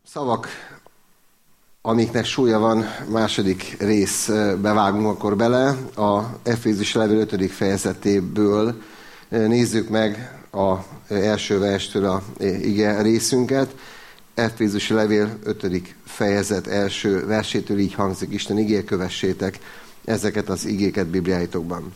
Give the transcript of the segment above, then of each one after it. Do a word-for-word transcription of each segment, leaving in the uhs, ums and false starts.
Szavak, amiknek súlya van, második rész bevágunk akkor bele. A Efézus levél ötödik fejezetéből nézzük meg az első verstől a ige részünket. Efézus levél ötödik fejezet első versétől így hangzik: Isten igéje, kövessétek ezeket az igéket Bibliáitokban.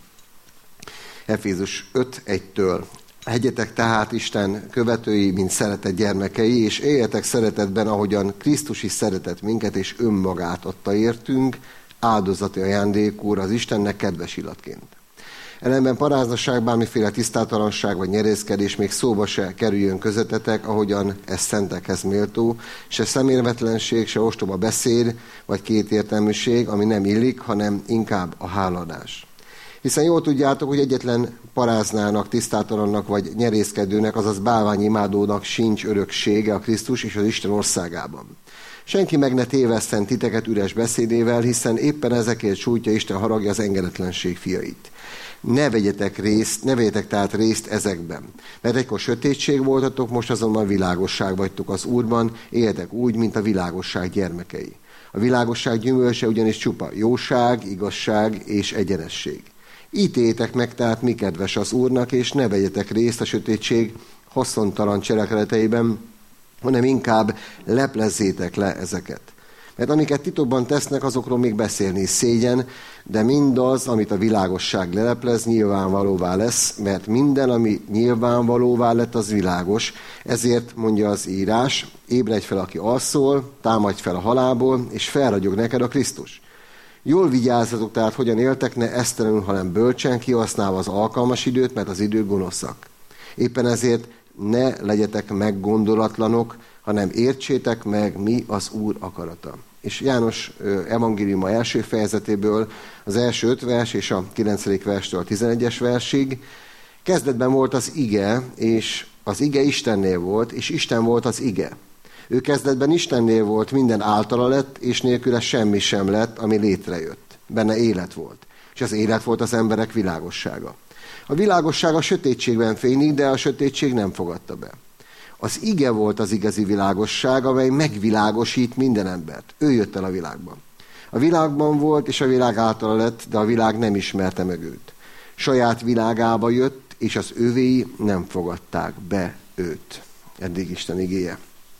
Efézus öt egytől. Hegyetek tehát Isten követői, mint szeretett gyermekei, és éljetek szeretetben, ahogyan Krisztus is szeretett minket, és önmagát adta értünk, áldozati ajándékúr az Istennek kedves illatként. Ellenben paráznaság, bármiféle tisztátalanság vagy nyerészkedés még szóba se kerüljön közöttetek, ahogyan ez szentekhez méltó, se szemérmetlenség, se ostoba beszéd, vagy kétértelműség, ami nem illik, hanem inkább a háladás. Hiszen jól tudjátok, hogy egyetlen paráznának, tisztátalannak vagy nyerészkedőnek, azaz bálványimádónak sincs öröksége a Krisztus és az Isten országában. Senki meg ne tévesszen titeket üres beszédével, hiszen éppen ezekért sújtja Isten haragja az engedetlenség fiait. Ne vegyetek részt, ne vegyetek tehát részt ezekben. Mert egykor sötétség voltatok, most azonban világosság vagytok az Úrban, éljetek úgy, mint a világosság gyermekei. A világosság gyümölcse ugyanis csupa jóság, igazság és egyenesség. Ítéljétek meg tehát, mi kedves az Úrnak, és ne vegyetek részt a sötétség haszontalan cselekedeteiben, hanem inkább leplezzétek le ezeket. Mert amiket titokban tesznek, azokról még beszélni is szégyen, de mindaz, amit a világosság leleplez, nyilvánvalóvá lesz, mert minden, ami nyilvánvalóvá lett, az világos. Ezért mondja az írás: ébredj fel, aki alszol, támadj fel a halálból, és felragyog neked a Krisztus. Jól vigyázzatok tehát, hogyan éltek, ne esztelenül, hanem bölcsen, kihasználva az alkalmas időt, mert az idő gonoszak. Éppen ezért ne legyetek meggondolatlanok, hanem értsétek meg, mi az Úr akarata. És János evangéliuma első fejezetéből az első öt vers és a kilencedik verstől a tizenegyes versig. Kezdetben volt az ige, és az ige Istennél volt, és Isten volt az ige. Ő kezdetben Istennél volt, minden általa lett, és nélküle semmi sem lett, ami létrejött. Benne élet volt, és az élet volt az emberek világossága. A világosság a sötétségben fénylik, de a sötétség nem fogadta be. Az ige volt az igazi világosság, amely megvilágosít minden embert. Ő jött el a világban. A világban volt, és a világ általa lett, de a világ nem ismerte meg őt. Saját világába jött, és az övéi nem fogadták be őt. Eddig Isten igéje.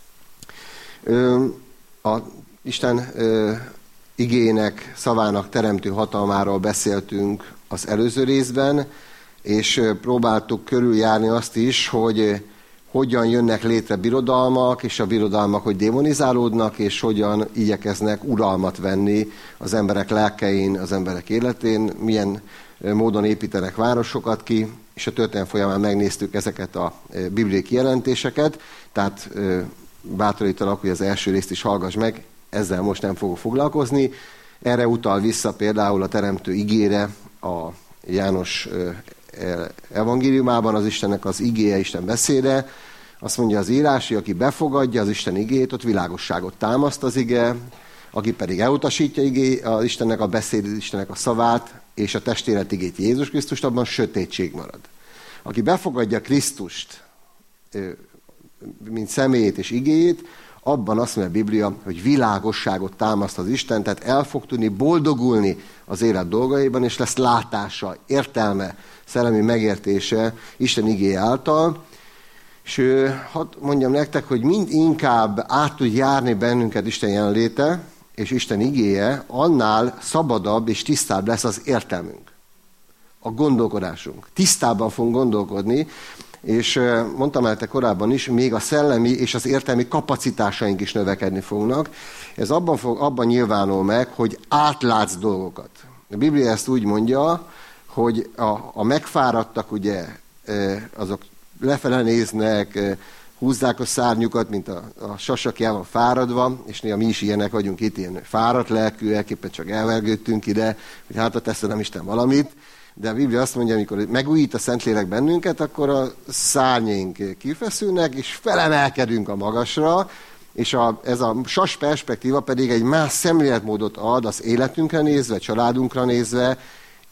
Ö, a Isten ö, igének, szavának teremtő hatalmáról beszéltünk az előző részben, és próbáltuk körüljárni azt is, hogy hogyan jönnek létre birodalmak, és a birodalmak hogy démonizálódnak, és hogyan igyekeznek uralmat venni az emberek lelkein, az emberek életén, milyen módon építenek városokat ki, és a történelem folyamán megnéztük ezeket a bibliai kijelentéseket, tehát bátorítalak, hogy az első részt is hallgass meg, ezzel most nem fogok foglalkozni. Erre utal vissza például a teremtő igére, a János evangéliumában az Istennek az igéje, Isten beszéde. Azt mondja az írás, hogy aki befogadja az Isten igéjét, ott világosságot támaszt az ige, aki pedig elutasítja igé, az Istennek a beszédét, Istennek a szavát, és a testélet igét, Jézus Krisztust, abban sötétség marad. Aki befogadja Krisztust, mint személyét és igéjét, abban azt mondja a Biblia, hogy világosságot támaszt az Isten, tehát el fog tudni boldogulni az élet dolgaiban, és lesz látása, értelme, szellemi megértése Isten igéje által. És hadd mondjam nektek, hogy mind inkább át tud járni bennünket Isten jelenléte, és Isten igéje, annál szabadabb és tisztább lesz az értelmünk, a gondolkodásunk. Tisztábban fogunk gondolkodni, és mondtam el te korábban is, még a szellemi és az értelmi kapacitásaink is növekedni fognak. Ez abban, fog, abban nyilvánul meg, hogy átlátsz dolgokat. A Biblia ezt úgy mondja, hogy a, a megfáradtak, ugye, azok lefele néznek, húzzák a szárnyukat, mint a, a sasakjában fáradva, és néha mi is ilyenek vagyunk itt, ilyen fáradt lelkűek, éppen csak elvergődtünk ide, hogy hát teszem Isten valamit. De a Biblia azt mondja, amikor megújít a Szentlélek bennünket, akkor a szárnyaink kifeszülnek, és felemelkedünk a magasra, és a, ez a sas perspektíva pedig egy más szemléletmódot ad az életünkre nézve, családunkra nézve,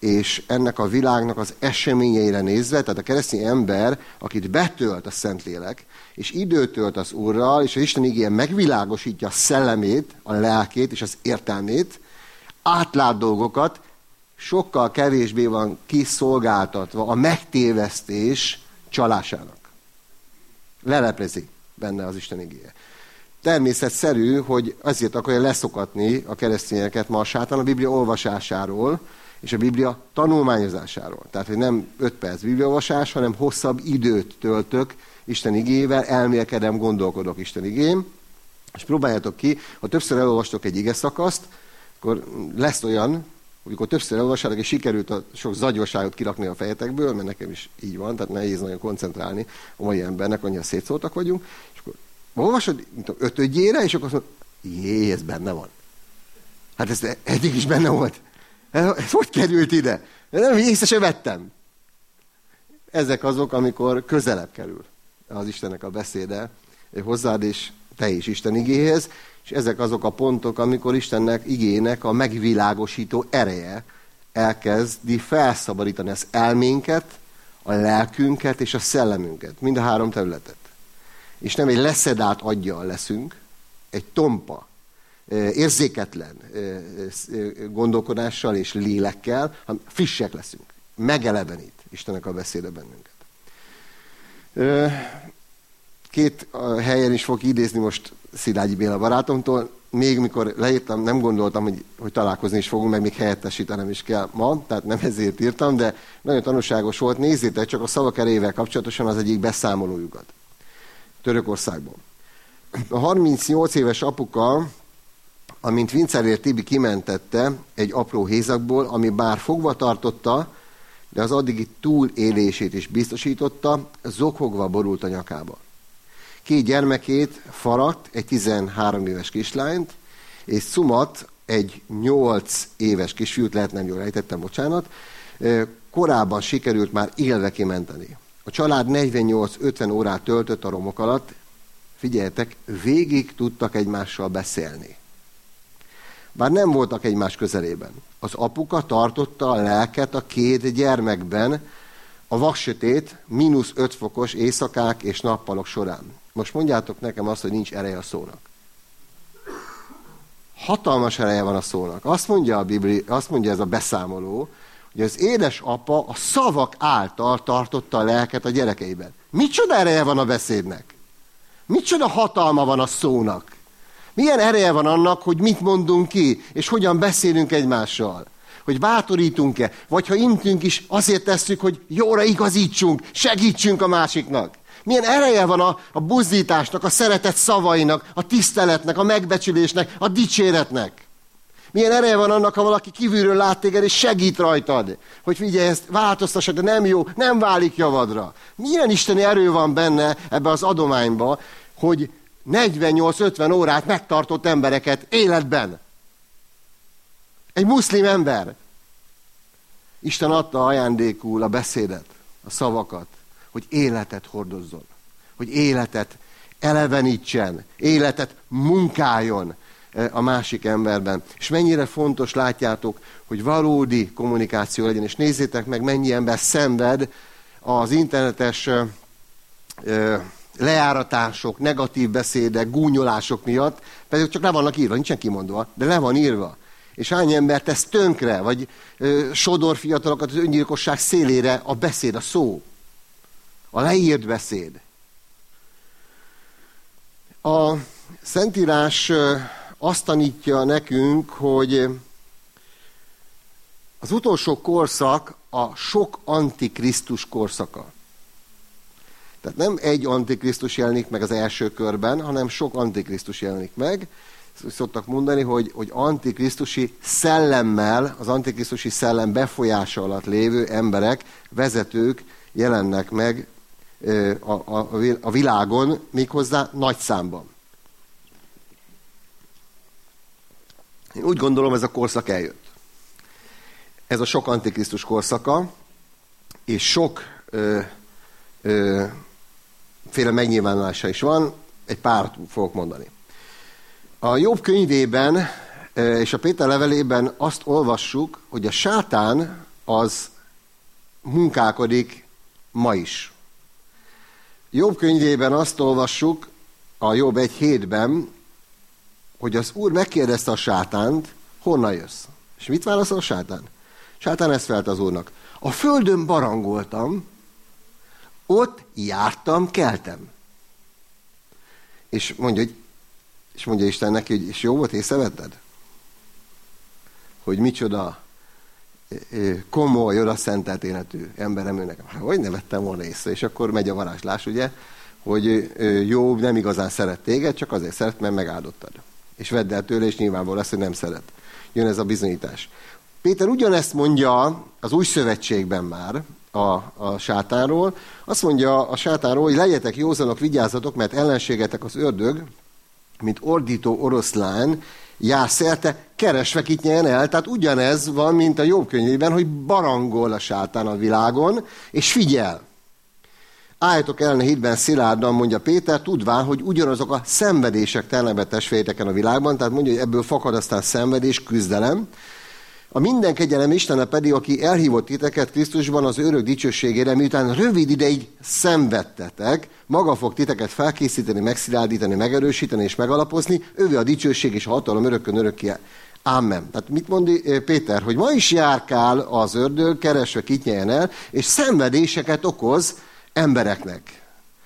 és ennek a világnak az eseményeire nézve, tehát a keresztény ember, akit betölt a Szentlélek, és időt tölt az Úrral, és az Isten igéje megvilágosítja a szellemét, a lelkét és az értelmét, átlát dolgokat, sokkal kevésbé van kiszolgáltatva a megtévesztés csalásának. Leleplezi benne az Isten igéje. Természetszerű, hogy azért akarja leszokatni a keresztényeket ma a sátán a Biblia olvasásáról, és a Biblia tanulmányozásáról. Tehát, hogy nem öt perc bibliaolvasás, hanem hosszabb időt töltök Isten igével, elmélkedem, gondolkodok Isten igén, és próbáljátok ki, ha többször elolvastok egy ige szakaszt, akkor lesz olyan, amikor többször elolvassátok, és sikerült a sok zagyosságot kirakni a fejetekből, mert nekem is így van, tehát nehéz nagyon koncentrálni a mai embernek, annyira szétszóltak vagyunk, és akkor olvasod, mint a ötödjére, és akkor azt mondod, jé, ez benne van. Hát ez eddig is benne volt. Ez hogy került ide? Nem, észre sem vettem. Ezek azok, amikor közelebb kerül az Istennek a beszéde hozzád, és te is Isten igéhez, és ezek azok a pontok, amikor Istennek igének a megvilágosító ereje elkezdi felszabadítani az elménket, a lelkünket és a szellemünket, mind a három területet. És nem egy leszedált aggyal leszünk, egy tompa, érzéketlen gondolkodással és lélekkel, hanem frissek leszünk. Megelevenít Istennek a beszéde bennünket. Két helyen is fogok idézni most Szilágyi Béla barátomtól. Még mikor leírtam, nem gondoltam, hogy, hogy találkozni is fogunk, meg még helyettesítenem is kell ma, tehát nem ezért írtam, de nagyon tanulságos volt. Nézzétek csak a szavak erejével kapcsolatosan az egyik beszámolójukat Törökországból. A harmincnyolc éves apuka, amint Vincerér Tibi kimentette egy apró hézakból, ami bár fogva tartotta, de az addigi túlélését is biztosította, zokogva borult a nyakába. Két gyermekét, Farat, egy tizenhárom éves kislányt, és Szumat, egy nyolc éves kisfiút, lehet nem jól rejtettem, bocsánat, korábban sikerült már élve kimenteni. A család negyvennyolc-ötven órát töltött a romok alatt, figyeljetek, végig tudtak egymással beszélni. Bár nem voltak egymás közelében. Az apuka tartotta a lelket a két gyermekben a vaksötét, mínusz öt fokos éjszakák és nappalok során. Most mondjátok nekem azt, hogy nincs ereje a szónak. Hatalmas ereje van a szónak. Azt mondja a Biblia, azt mondja ez a beszámoló, hogy az édesapa a szavak által tartotta a lelket a gyerekeiben. Micsoda ereje van a beszédnek? Micsoda hatalma van a szónak? Milyen ereje van annak, hogy mit mondunk ki, és hogyan beszélünk egymással? Hogy bátorítunk-e, vagy ha intünk is, azért tesszük, hogy jóra igazítsunk, segítsünk a másiknak. Milyen ereje van a, a buzdításnak, a szeretet szavainak, a tiszteletnek, a megbecsülésnek, a dicséretnek. Milyen ereje van annak, ha valaki kívülről lát téged, és segít rajtad, hogy figyelj, ezt változtassad, de nem jó, nem válik javadra. Milyen isteni erő van benne ebbe az adományba, hogy negyvennyolc-ötven órát megtartott embereket életben. Egy muszlim ember. Isten adta ajándékul a beszédet, a szavakat, hogy életet hordozzon, hogy életet elevenítsen, életet munkáljon a másik emberben. És mennyire fontos, látjátok, hogy valódi kommunikáció legyen. És nézzétek meg, mennyi ember szenved az internetes ö, lejáratások, negatív beszédek, gúnyolások miatt, pedig csak le vannak írva, nincsen kimondva, de le van írva. És hány ember tesz tönkre, vagy ö, sodor fiatalokat az öngyilkosság szélére a beszéd, a szó. A leírt beszéd. A Szentírás azt tanítja nekünk, hogy az utolsó korszak a sok antikrisztus korszaka. Tehát nem egy antikrisztus jelenik meg az első körben, hanem sok antikrisztus jelenik meg. Ezt szoktak mondani, hogy, hogy antikrisztusi szellemmel, az antikrisztusi szellem befolyása alatt lévő emberek, vezetők jelennek meg a, a, a világon, méghozzá nagy számban. Én úgy gondolom, ez a korszak eljött. Ez a sok antikrisztus korszaka, és sok ö, ö, féle megnyilvánulása is van, egy párat fogok mondani. A Jobb könyvében és a Péter levelében azt olvassuk, hogy a sátán az munkálkodik ma is. Jobb könyvében azt olvassuk, a Jobb egy hétben, hogy az Úr megkérdezte a sátánt, honnan jössz? És mit válaszol a sátán? Sátán ezt felelte az Úrnak. A földön barangoltam, ott jártam, keltem. És mondja, hogy, és mondja Isten neki, hogy és jó volt, észrevetted? Hogy micsoda komoly, oda szentelt életű emberem ő nekem. Hát, hogy ne vettem volna észre? És akkor megy a varázslás, ugye, hogy Jobb nem igazán szeret téged, csak azért szeret, mert megáldottad. És vedd el tőle, és nyilvánvaló lesz, hogy nem szeret. Jön ez a bizonyítás. Péter ugyanezt mondja az Új Szövetségben már a, a sátánról. Azt mondja a sátánról, hogy legyetek józanok, vigyázzatok, mert ellenségetek az ördög, mint ordító oroszlán, jár szerte, keresve kit nyeljen el. Tehát ugyanez van, mint a Jobb könyvében, hogy barangol a sátán a világon, és figyel. Álljatok ellene hitben szilárdan, mondja Péter, tudván, hogy ugyanazok a szenvedések telnek testvéreteken a világban, tehát mondja, hogy ebből fakad aztán szenvedés, küzdelem. A minden kegyelem Istene pedig, aki elhívott titeket Krisztusban az örök dicsőségére, miután rövid ideig szenvedtetek, maga fog titeket felkészíteni, megszilárdítani, megerősíteni és megalapozni, ővé a dicsőség és a hatalom örökkön örökké. Ámen. Tehát mit mond Péter? Hogy ma is járkál az ördög, keresve kit nyeljen el, és szenvedéseket okoz embereknek.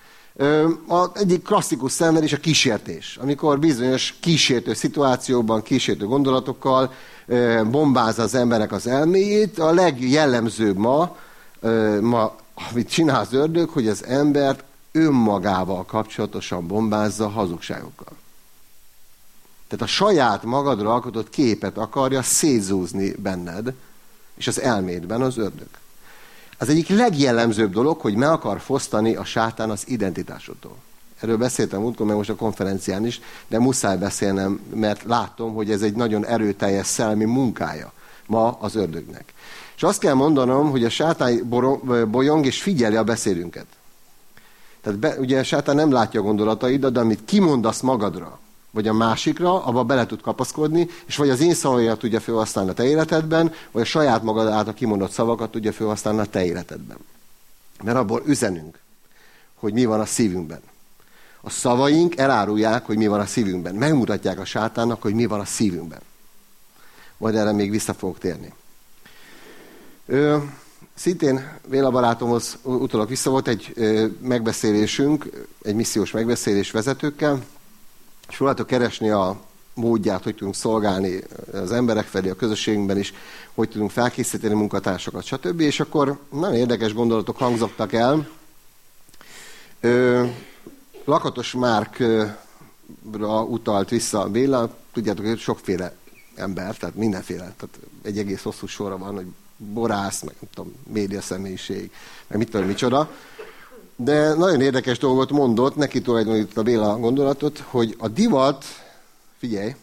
Az egyik klasszikus szenvedés a kísértés, amikor bizonyos kísértő szituációban, kísértő gondolatokkal bombázza az emberek az elméjét. A legjellemzőbb ma, ma, amit csinál az ördög, hogy az embert önmagával kapcsolatosan bombázza hazugságokkal. Tehát a saját magadra alkotott képet akarja szétzúzni benned, és az elmédben az ördög. Az egyik legjellemzőbb dolog, hogy meg akar fosztani a sátán az identitásodtól. Erről beszéltem múltkor, meg most a konferencián is, de muszáj beszélnem, mert látom, hogy ez egy nagyon erőteljes szellemi munkája ma az ördögnek. És azt kell mondanom, hogy a sátán bolyong és figyeli a beszédünket. Tehát be, ugye a sátán nem látja a gondolataidat, de amit kimondasz magadra, vagy a másikra, abba bele tud kapaszkodni, és vagy az én szavaimat tudja felhasználni a te életedben, vagy a saját magad által kimondott szavakat tudja felhasználni a te életedben. Mert abból üzenünk, hogy mi van a szívünkben. A szavaink elárulják, hogy mi van a szívünkben. Megmutatják a sátánnak, hogy mi van a szívünkben. Majd erre még vissza fogok térni. Ö, szintén Béla barátomhoz utólag vissza volt egy ö, megbeszélésünk, egy missziós megbeszélés vezetőkkel, és próbáltuk keresni a módját, hogy tudunk szolgálni az emberek felé, a közösségünkben is, hogy tudunk felkészíteni munkatársakat, stb. És akkor nagyon érdekes gondolatok hangzottak el. Ö, Lakatos Márkra utalt vissza Béla, tudjátok, hogy sokféle ember, tehát mindenféle, tehát egy egész hosszú sorra van, hogy borász, meg nem tudom, média személyiség, meg mit tudom, micsoda. De nagyon érdekes dolgot mondott, neki tulajdonított a Béla gondolatot, hogy a divat, figyelj,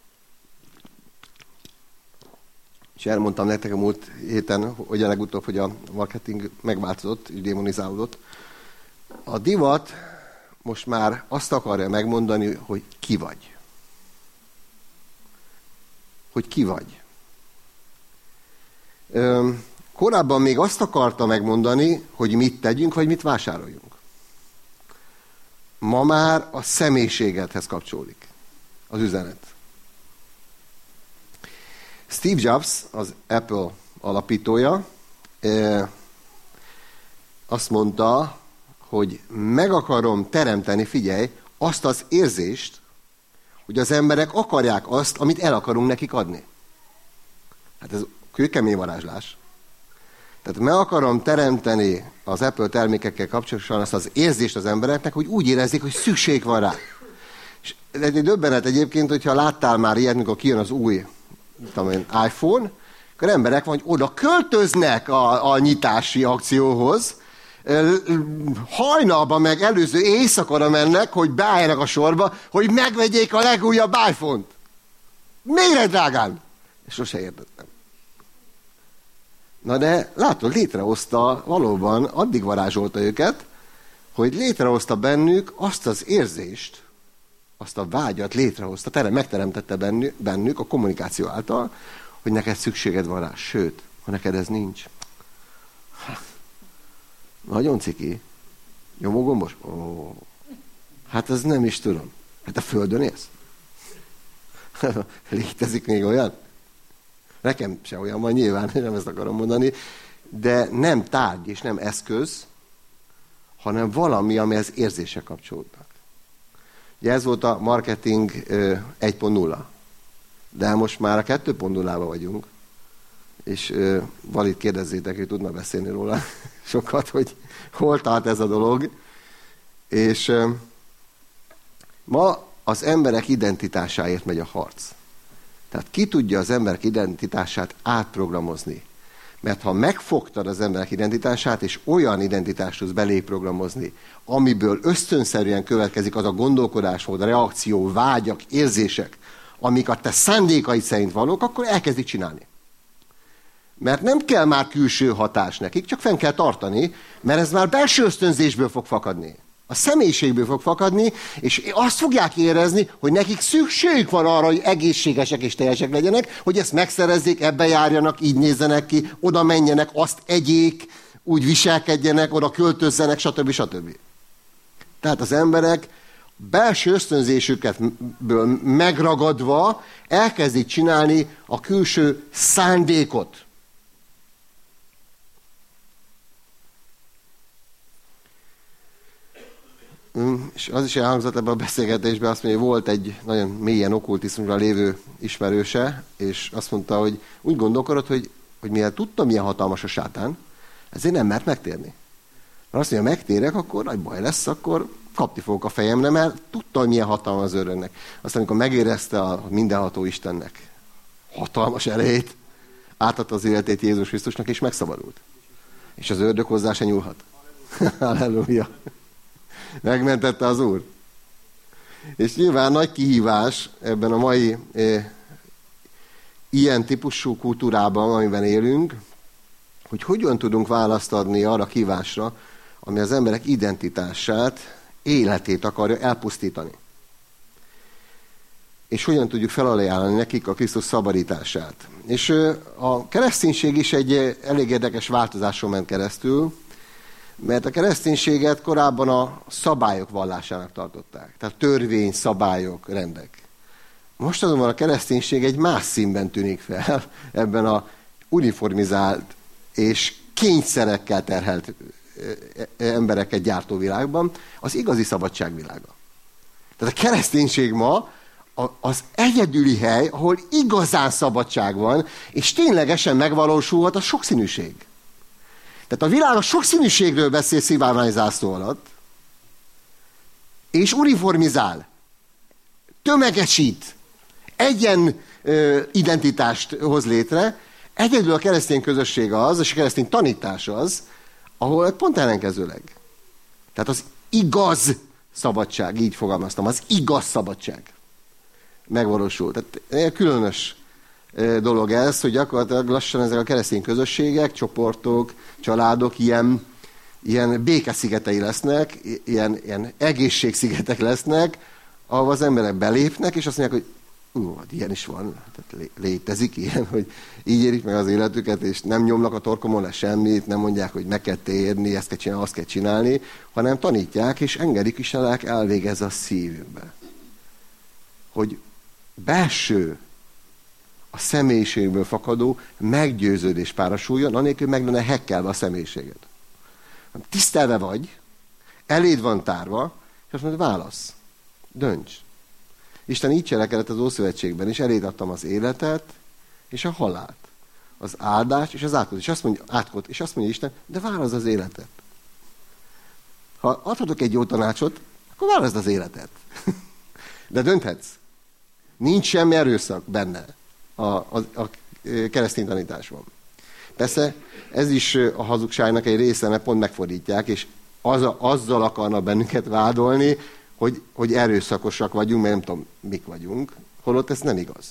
és elmondtam nektek a múlt héten, hogy a legutóbb, hogy a marketing megváltozott, és démonizálódott. A divat most már azt akarja megmondani, hogy ki vagy. Hogy ki vagy. Ö, korábban még azt akarta megmondani, hogy mit tegyünk, vagy mit vásároljunk. Ma már a személyiségedhez kapcsolódik az üzenet. Steve Jobs, az Apple alapítója, azt mondta, hogy meg akarom teremteni, figyelj, azt az érzést, hogy az emberek akarják azt, amit el akarunk nekik adni. Hát ez kőkemény varázslás. Tehát meg akarom teremteni az Apple termékekkel kapcsolatosan azt az érzést az embereknek, hogy úgy érezzék, hogy szükség van rá. És ez egy döbbenet egyébként, hogyha láttál már ilyet, mikor kijön az új tudom én, iPhone, akkor emberek van, hogy oda költöznek a, a nyitási akcióhoz, hajnalban meg előző éjszakora mennek, hogy beálljanak a sorba, hogy megvegyék a legújabb iPhone-t. Miért drágán? Sose értettem. Na de látod, létrehozta, valóban addig varázsolta őket, hogy létrehozta bennük azt az érzést, azt a vágyat létrehozta, terem, megteremtette bennük, bennük a kommunikáció által, hogy neked szükséged van rá. Sőt, Ha neked ez nincs. Nagyon ciki. Nyomógombos? Ó, hát ez nem is tudom. Hát a Földön élsz? Létezik még olyan? Nekem se olyan van, nyilván nem ezt akarom mondani, de nem tárgy és nem eszköz, hanem valami, amihez érzések kapcsolódnak. Ugye ez volt a marketing egy pont nulla. De most már a kettő pont nullában vagyunk, és valit kérdezzétek, hogy tudna beszélni róla sokat, hogy hol tart ez a dolog. És ma az emberek identitásáért megy a harc. Tehát ki tudja az emberek identitását átprogramozni. Mert ha megfogtad az emberek identitását, és olyan identitást tudsz belé programozni, amiből ösztönszerűen következik az a gondolkodásmód, a reakció, vágyak, érzések, amik a te szándékaid szerint valók, akkor elkezdik csinálni. Mert nem kell már külső hatás nekik, csak fenn kell tartani, mert ez már belső ösztönzésből fog fakadni. A személyiségből fog fakadni, és azt fogják érezni, hogy nekik szükségük van arra, hogy egészségesek és teljesek legyenek, hogy ezt megszerezzék, ebbe járjanak, így nézzenek ki, oda menjenek, azt egyék, úgy viselkedjenek, oda költözzenek, stb. stb. Tehát az emberek belső ösztönzésükből megragadva elkezdik csinálni a külső szándékot. És az is elhangzott ebben a beszélgetésben, azt mondja, hogy volt egy nagyon mélyen okkultizmusban lévő ismerőse, és azt mondta, hogy úgy gondolkodott, hogy, hogy mivel tudtam, milyen hatalmas a sátán, ezért nem mert megtérni. Mert azt mondja, megtérek, akkor nagy baj lesz, akkor kapni fogok a fejemre, mert tudta, hogy milyen hatalmas az ördögnek. Aztán, amikor megérezte a mindenható Istennek hatalmas erejét, átadta az életét Jézus Krisztusnak, és megszabadult. És az ördög hozzá se nyúlhat. Halleluja! Megmentette az Úr. És nyilván nagy kihívás ebben a mai e, ilyen típusú kultúrában, amiben élünk, hogy hogyan tudunk választ adni arra a kihívásra, ami az emberek identitását, életét akarja elpusztítani. És hogyan tudjuk felajánlani nekik a Krisztus szabadítását. És a kereszténység is egy elég érdekes változáson ment keresztül, mert a kereszténységet korábban a szabályok vallásának tartották. Tehát törvény, szabályok, rendek. Most azonban a kereszténység egy más színben tűnik fel ebben a uniformizált és kényszerekkel terhelt embereket gyártó világban, az igazi szabadságvilága. Tehát a kereszténység ma az egyedüli hely, ahol igazán szabadság van, és ténylegesen megvalósulhat a sokszínűség. Tehát a világ a sokszínűségről beszél szivárványzászló alatt, és uniformizál, tömegesít, egyen ö, identitást hoz létre. Egyedül a keresztény közösség az, és a keresztény tanítás az, ahol pont ellenkezőleg. Tehát az igaz szabadság, így fogalmaztam, az igaz szabadság megvalósul. Tehát különös dolog ez, hogy gyakorlatilag lassan ezek a keresztény közösségek, csoportok, családok ilyen, ilyen békeszigetei lesznek, ilyen, ilyen egészségszigetek lesznek, ahol az emberek belépnek, és azt mondják, hogy ú, ilyen is van, tehát létezik ilyen, hogy így érik meg az életüket, és nem nyomnak a torkomon le semmit, nem mondják, hogy meg kell térni, ezt kell csinálni, azt kell csinálni, hanem tanítják, és engedik is a lelk elvégezze a szívünkbe. Hogy belső, a személyiségből fakadó meggyőződés párosuljon, anélkül meg lenne hekkelve a személyiséged. Tisztelve vagy, eléd van tárva, és azt mondod, válasz, dönts. Isten így cselekedett az Ószövetségben, és eléd adtam az életet, és a halált, az áldást, és az átkot. És azt mondja, átkot, és azt mondja Isten, de válaszd az életet. Ha adhatok egy jó tanácsot, akkor válaszd az életet. De dönthetsz. Nincs semmi erőszak benne a, a, a keresztény tanításban. Persze ez is a hazugságnak egy része, mert pont megfordítják, és az a, azzal akarnak bennünket vádolni, hogy, hogy erőszakosak vagyunk, mert nem tudom, mik vagyunk, holott ez nem igaz.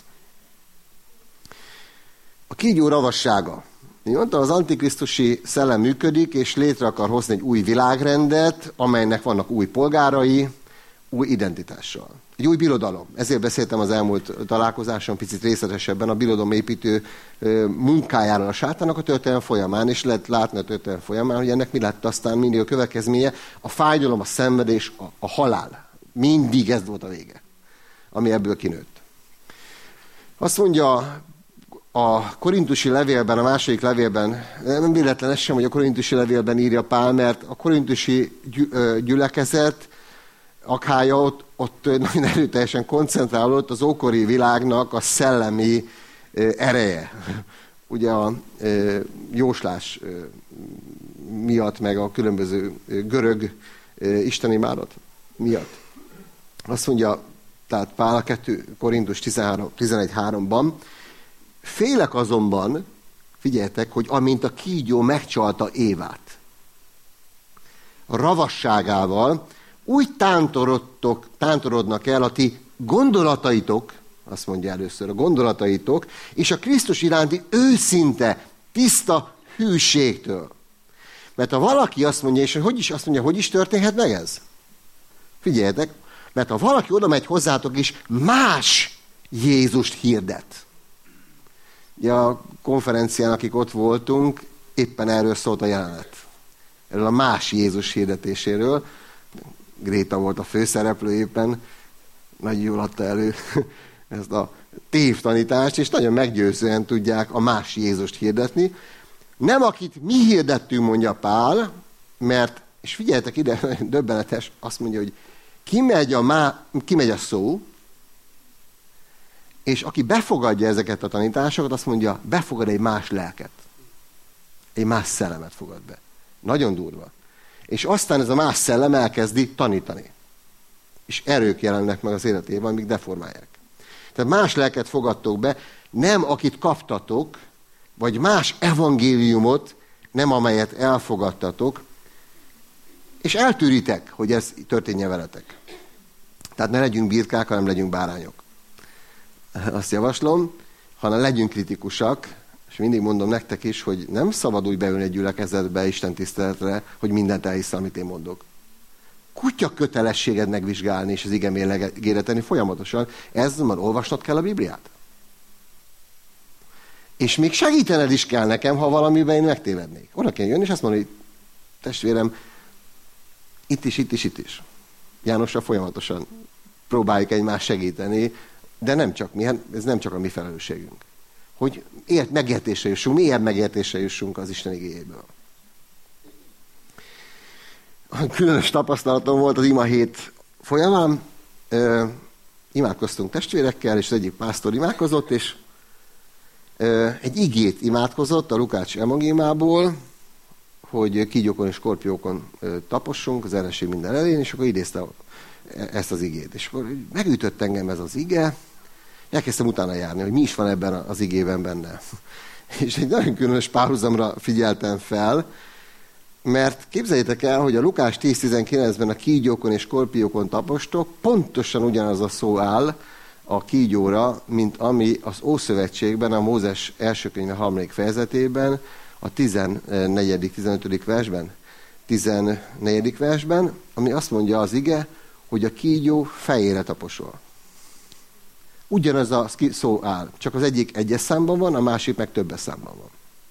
A kígyó ravassága. Mondtam, az antikrisztusi szellem működik, és létre akar hozni egy új világrendet, amelynek vannak új polgárai, új identitással. egy új birodalom. Ezért beszéltem az elmúlt találkozáson picit részletesebben a birodalomépítő munkájáról a sátának a történelem folyamán, és lehet látni a történelem folyamán, hogy ennek mi lett aztán mindig a következménye, a fájdalom, a szenvedés, a, a halál. Mindig ez volt a vége, ami ebből kinőtt. Azt mondja a korintusi levélben, a második levélben, nem véletlen ez sem, hogy a korintusi levélben írja Pál, mert a korintusi gyülekezet, Akhája ott, ott nagyon erőteljesen koncentrálódott az ókori világnak a szellemi ereje. Ugye a jóslás miatt, meg a különböző görög istenimádat miatt. Azt mondja, tehát Pál a kettő Korintus tizenegy háromban, félek azonban, figyeljetek, hogy amint a kígyó megcsalta Évát, a ravasságával, úgy tántorodtok, tántorodnak el a ti gondolataitok, azt mondja először, a gondolataitok, és a Krisztus iránti őszinte, tiszta hűségtől. Mert ha valaki azt mondja, és hogy is azt mondja, hogy is történhet meg ez? Figyeljetek, mert ha valaki oda megy hozzátok, és más Jézust hirdet. Ugye a konferencián, akik ott voltunk, éppen erről szólt a jelenet. Erről a más Jézus hirdetéséről. Gréta volt a főszereplő éppen, nagyon jól adta elő ezt a tévtanítást, és nagyon meggyőzően tudják a más Jézust hirdetni. Nem akit mi hirdettünk, mondja Pál, mert, és figyeljetek ide, döbbenetes, azt mondja, hogy kimegy a, má, kimegy a szó, és aki befogadja ezeket a tanításokat, azt mondja, befogad egy más lelket. Egy más szellemet fogad be. Nagyon durva. És aztán ez a más szellem elkezdi tanítani. És erők jelennek meg az életében, amik deformálják. Tehát más lelket fogadtok be, nem akit kaptatok, vagy más evangéliumot, nem amelyet elfogadtatok, és eltűritek, hogy ez történjen veletek. Tehát ne legyünk birkák, hanem legyünk bárányok. Azt javaslom, hanem legyünk kritikusak, és mindig mondom nektek is, hogy nem szabad úgy beülni egy gyülekezetbe, Isten tiszteletre, hogy mindent elhiszel, amit én mondok. Kutya kötelességed megvizsgálni, és az ige mérlegére tenni folyamatosan. Ez már olvasnod kell a Bibliát. És még segítened is kell nekem, ha valamiben én megtévednék. Oda kell jönni, és azt mondani, hogy testvérem, itt is, itt is, itt is. Jánossal folyamatosan próbáljuk egymást segíteni, de nem csak mi, ez nem csak a mi felelősségünk. Hogy ért, megértésre jussunk, mélyebb megértésre jussunk az Isten igéjéből. Különös tapasztalatom volt az ima hét folyamán. Ö, imádkoztunk testvérekkel, és az egyik pásztor imádkozott, és ö, egy igét imádkozott a Lukács evangéliumából, hogy kígyókon és skorpiókon ö, tapossunk az ellenség minden elején, és akkor idézte ezt az igét. És akkor megütött engem ez az ige, elkezdtem utána járni, hogy mi is van ebben az igében benne. És egy nagyon különös párhuzamra figyeltem fel, mert képzeljétek el, hogy a Lukás tíz tizenkilencben a kígyókon és skorpiókon tapostok, pontosan ugyanaz a szó áll a kígyóra, mint ami az Ószövetségben, a Mózes első könyve harmadik fejezetében, a tizennegyedik tizenötödik versben, tizennegyedik versben, ami azt mondja az ige, hogy a kígyó fejére taposol. Ugyanaz a szó áll, csak az egyik egyes számban van, a másik meg többes számban van.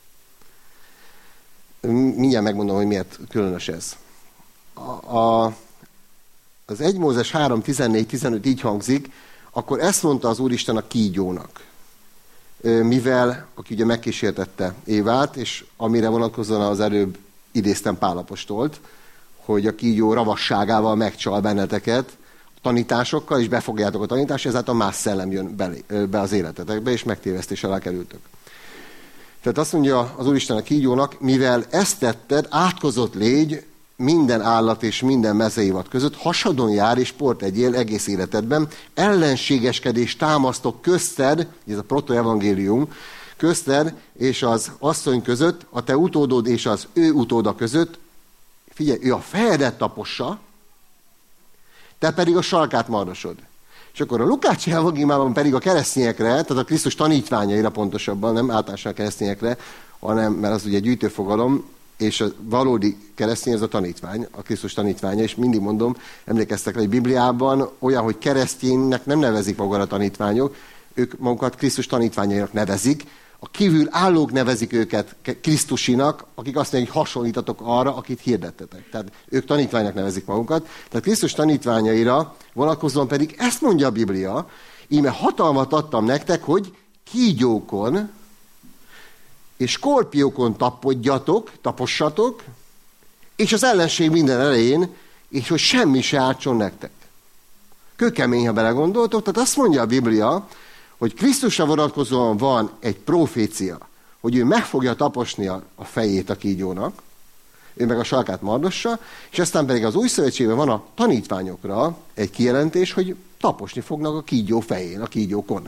Mindjárt megmondom, hogy miért különös ez. A, a, az egy Mózes három tizennégy tizenöt így hangzik, akkor ezt mondta az Úristen a kígyónak, mivel, aki ugye megkísértette Évát, és amire vonatkozóan az előbb idéztem Pál apostolt, hogy a kígyó ravasságával megcsal benneteket, tanításokkal, és befogjátok a tanítást, ezáltal más szellem jön be, be az életetekbe, és megtévesztés alá kerültök. Tehát azt mondja az Úristen a kígyónak, mivel ezt tetted, átkozott légy minden állat és minden mezeivat között, hasadon jár és port egyél egész életedben, ellenségeskedés támasztok közted, ez a protoevangélium, közted és az asszony között, a te utódod és az ő utóda között, figyelj, ő a fejedet tapossa, te pedig a sarkát marrasod. És akkor a Lukács evangéliumában pedig a keresztényekre, tehát a Krisztus tanítványaira pontosabban, nem általánosan a keresztényekre, hanem, mert az ugye gyűjtőfogalom, és a valódi keresztény az a tanítvány, a Krisztus tanítványa, és mindig mondom, emlékeztek rá, hogy Bibliában olyan, hogy kereszténynek nem nevezik magukat a tanítványok, ők magukat Krisztus tanítványainak nevezik, a kívül állók nevezik őket Krisztusinak, akik azt mondják, hogy hasonlítatok arra, akit hirdettetek. Tehát ők tanítványnak nevezik magukat. Tehát Krisztus tanítványaira vonatkozóan pedig ezt mondja a Biblia, íme hatalmat adtam nektek, hogy kígyókon és skorpiókon tapodjatok, tapossatok, és az ellenség minden elején, és hogy semmi se ártson nektek. Kőkemény, ha belegondoltok, tehát azt mondja a Biblia, hogy Krisztusra vonatkozóan van egy profécia, hogy ő meg fogja taposni a, a fejét a kígyónak, ő meg a sarkát mardossa, és aztán pedig az új szövetségben van a tanítványokra egy kijelentés, hogy taposni fognak a kígyó fején, a kígyókon.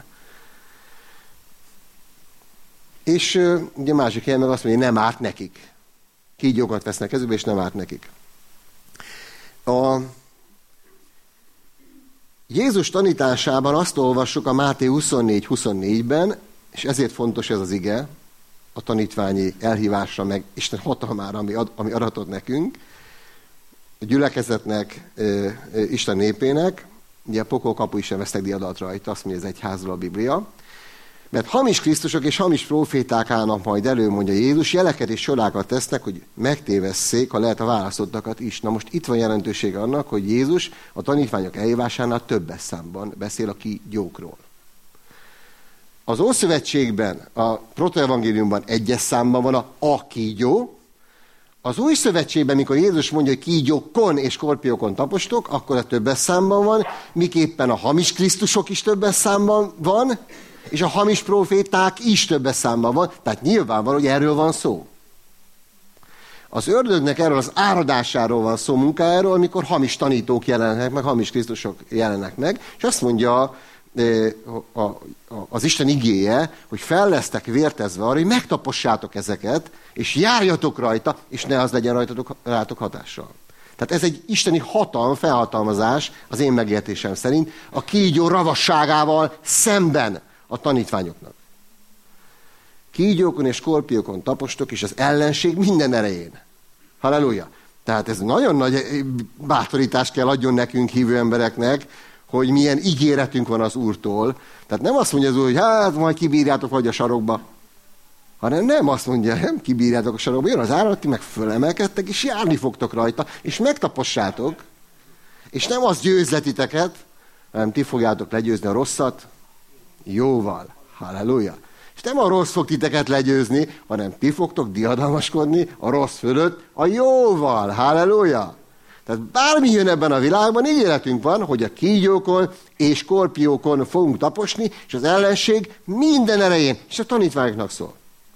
És ugye másik helyen meg azt mondja, hogy nem árt nekik. Kígyókat vesznek kezükbe, és nem árt nekik. A Jézus tanításában azt olvassuk a Máté huszonnégy huszonnégyben, és ezért fontos ez az ige, a tanítványi elhívásra, meg Isten hatalmára, ami, ad, ami adatott nekünk, a gyülekezetnek, Isten népének, ugye a pokol kapu is sem vesztek diadalt rajta, azt mondja, ez egyházról a Biblia, mert hamis Krisztusok és hamis proféták állnak majd elő, mondja Jézus, jeleket és csodákat tesznek, hogy megtévesszék, ha lehet a választottakat is. Na most itt van jelentősége annak, hogy Jézus a tanítványok elhívásánál többes számban beszél a kígyókról. Az Ószövetségben, a protoevangéliumban egyes számban van a, a kígyó, az Új Szövetségben, mikor Jézus mondja, hogy kígyókon és skorpiókon tapostok, akkor a többes számban van, miképpen a hamis Krisztusok is többes számban van, és a hamis proféták is többes számban van, tehát nyilvánvaló, hogy erről van szó. Az ördögnek erről az áradásáról van szó, munkájáról, amikor hamis tanítók jelennek meg, hamis Krisztusok jelennek meg, és azt mondja az Isten igéje, hogy fel lesztek vértezve arra, hogy megtapossátok ezeket, és járjatok rajta, és ne az legyen rajtatok, rátok hatással. Tehát ez egy isteni hatalom, felhatalmazás, az én megértésem szerint, a kígyó ravasságával szemben a tanítványoknak. Kígyókon és skorpiókon tapostok, és az ellenség minden erején. Halleluja! Tehát ez nagyon nagy bátorítást kell adjon nekünk hívő embereknek, hogy milyen ígéretünk van az Úrtól. Tehát nem azt mondja az Úr, hogy hát majd kibírjátok vagy a sarokba, hanem nem azt mondja, nem kibírjátok a sarokba, jön az árat, ti meg fölemelkedtek, és járni fogtok rajta, és megtapossátok, és nem az győzletiteket, hanem ti fogjátok legyőzni a rosszat jóval. Halleluja! És nem a rossz fog titeket legyőzni, hanem ti fogtok diadalmaskodni a rossz fölött a jóval. Halleluja! Tehát bármi jön ebben a világban, ígéretünk van, hogy a kígyókon és skorpiókon fogunk taposni, és az ellenség minden erején, és a tanítványoknak szól.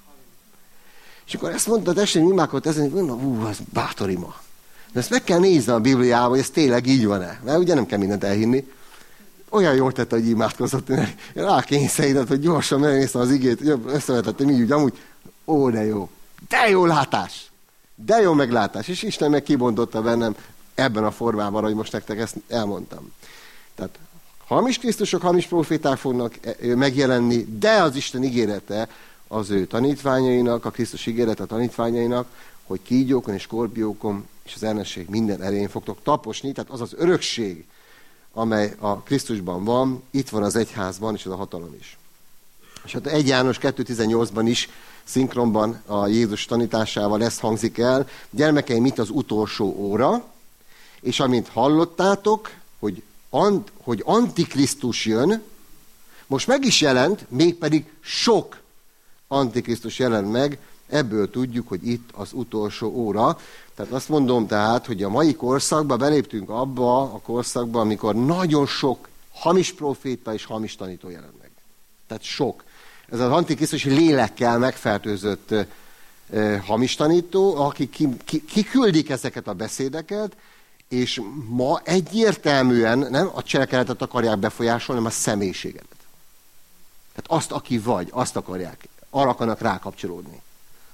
És akkor ezt mondta, testvérem, imádkozott ezen, hogy mondom, ú, ez bátor ima. De ezt meg kell nézni a Bibliában, hogy ez tényleg így van-e. Mert ugye nem kell mindent elhinni. Olyan jól tette, hogy imádkozott, mert rákényszerített, hogy gyorsan megnéztem az igét, összevetettem így, úgy amúgy, ó, de jó, de jó látás, de jó meglátás. És Isten meg kibontotta bennem ebben a formában, hogy most nektek ezt elmondtam. Tehát hamis Krisztusok, hamis proféták fognak megjelenni, de az Isten ígérete az ő tanítványainak, a Krisztus ígérete a tanítványainak, hogy kígyókon és skorpiókon és az ellenség minden erején fogtok taposni, tehát az az örökség, amely a Krisztusban van, itt van az egyházban, és ez a hatalom is. És hát egy János kettő tizennyolcban is szinkronban a Jézus tanításával ezt hangzik el, gyermekeim, itt az utolsó óra, és amint hallottátok, hogy, ant, hogy antikrisztus jön, most meg is jelent, mégpedig sok antikrisztus jelent meg, ebből tudjuk, hogy itt az utolsó óra. Tehát azt mondom tehát, hogy a mai korszakban beléptünk abba a korszakba, amikor nagyon sok hamis proféta és hamis tanító jelent meg. Tehát sok. Ez az antikrisztusi lélekkel megfertőzött eh, hamis tanító, akik kiküldik ki, ki ezeket a beszédeket, és ma egyértelműen nem a cselekedetet akarják befolyásolni, hanem a személyiséget. Tehát azt, aki vagy, azt akarják, arra akarnak rákapcsolódni.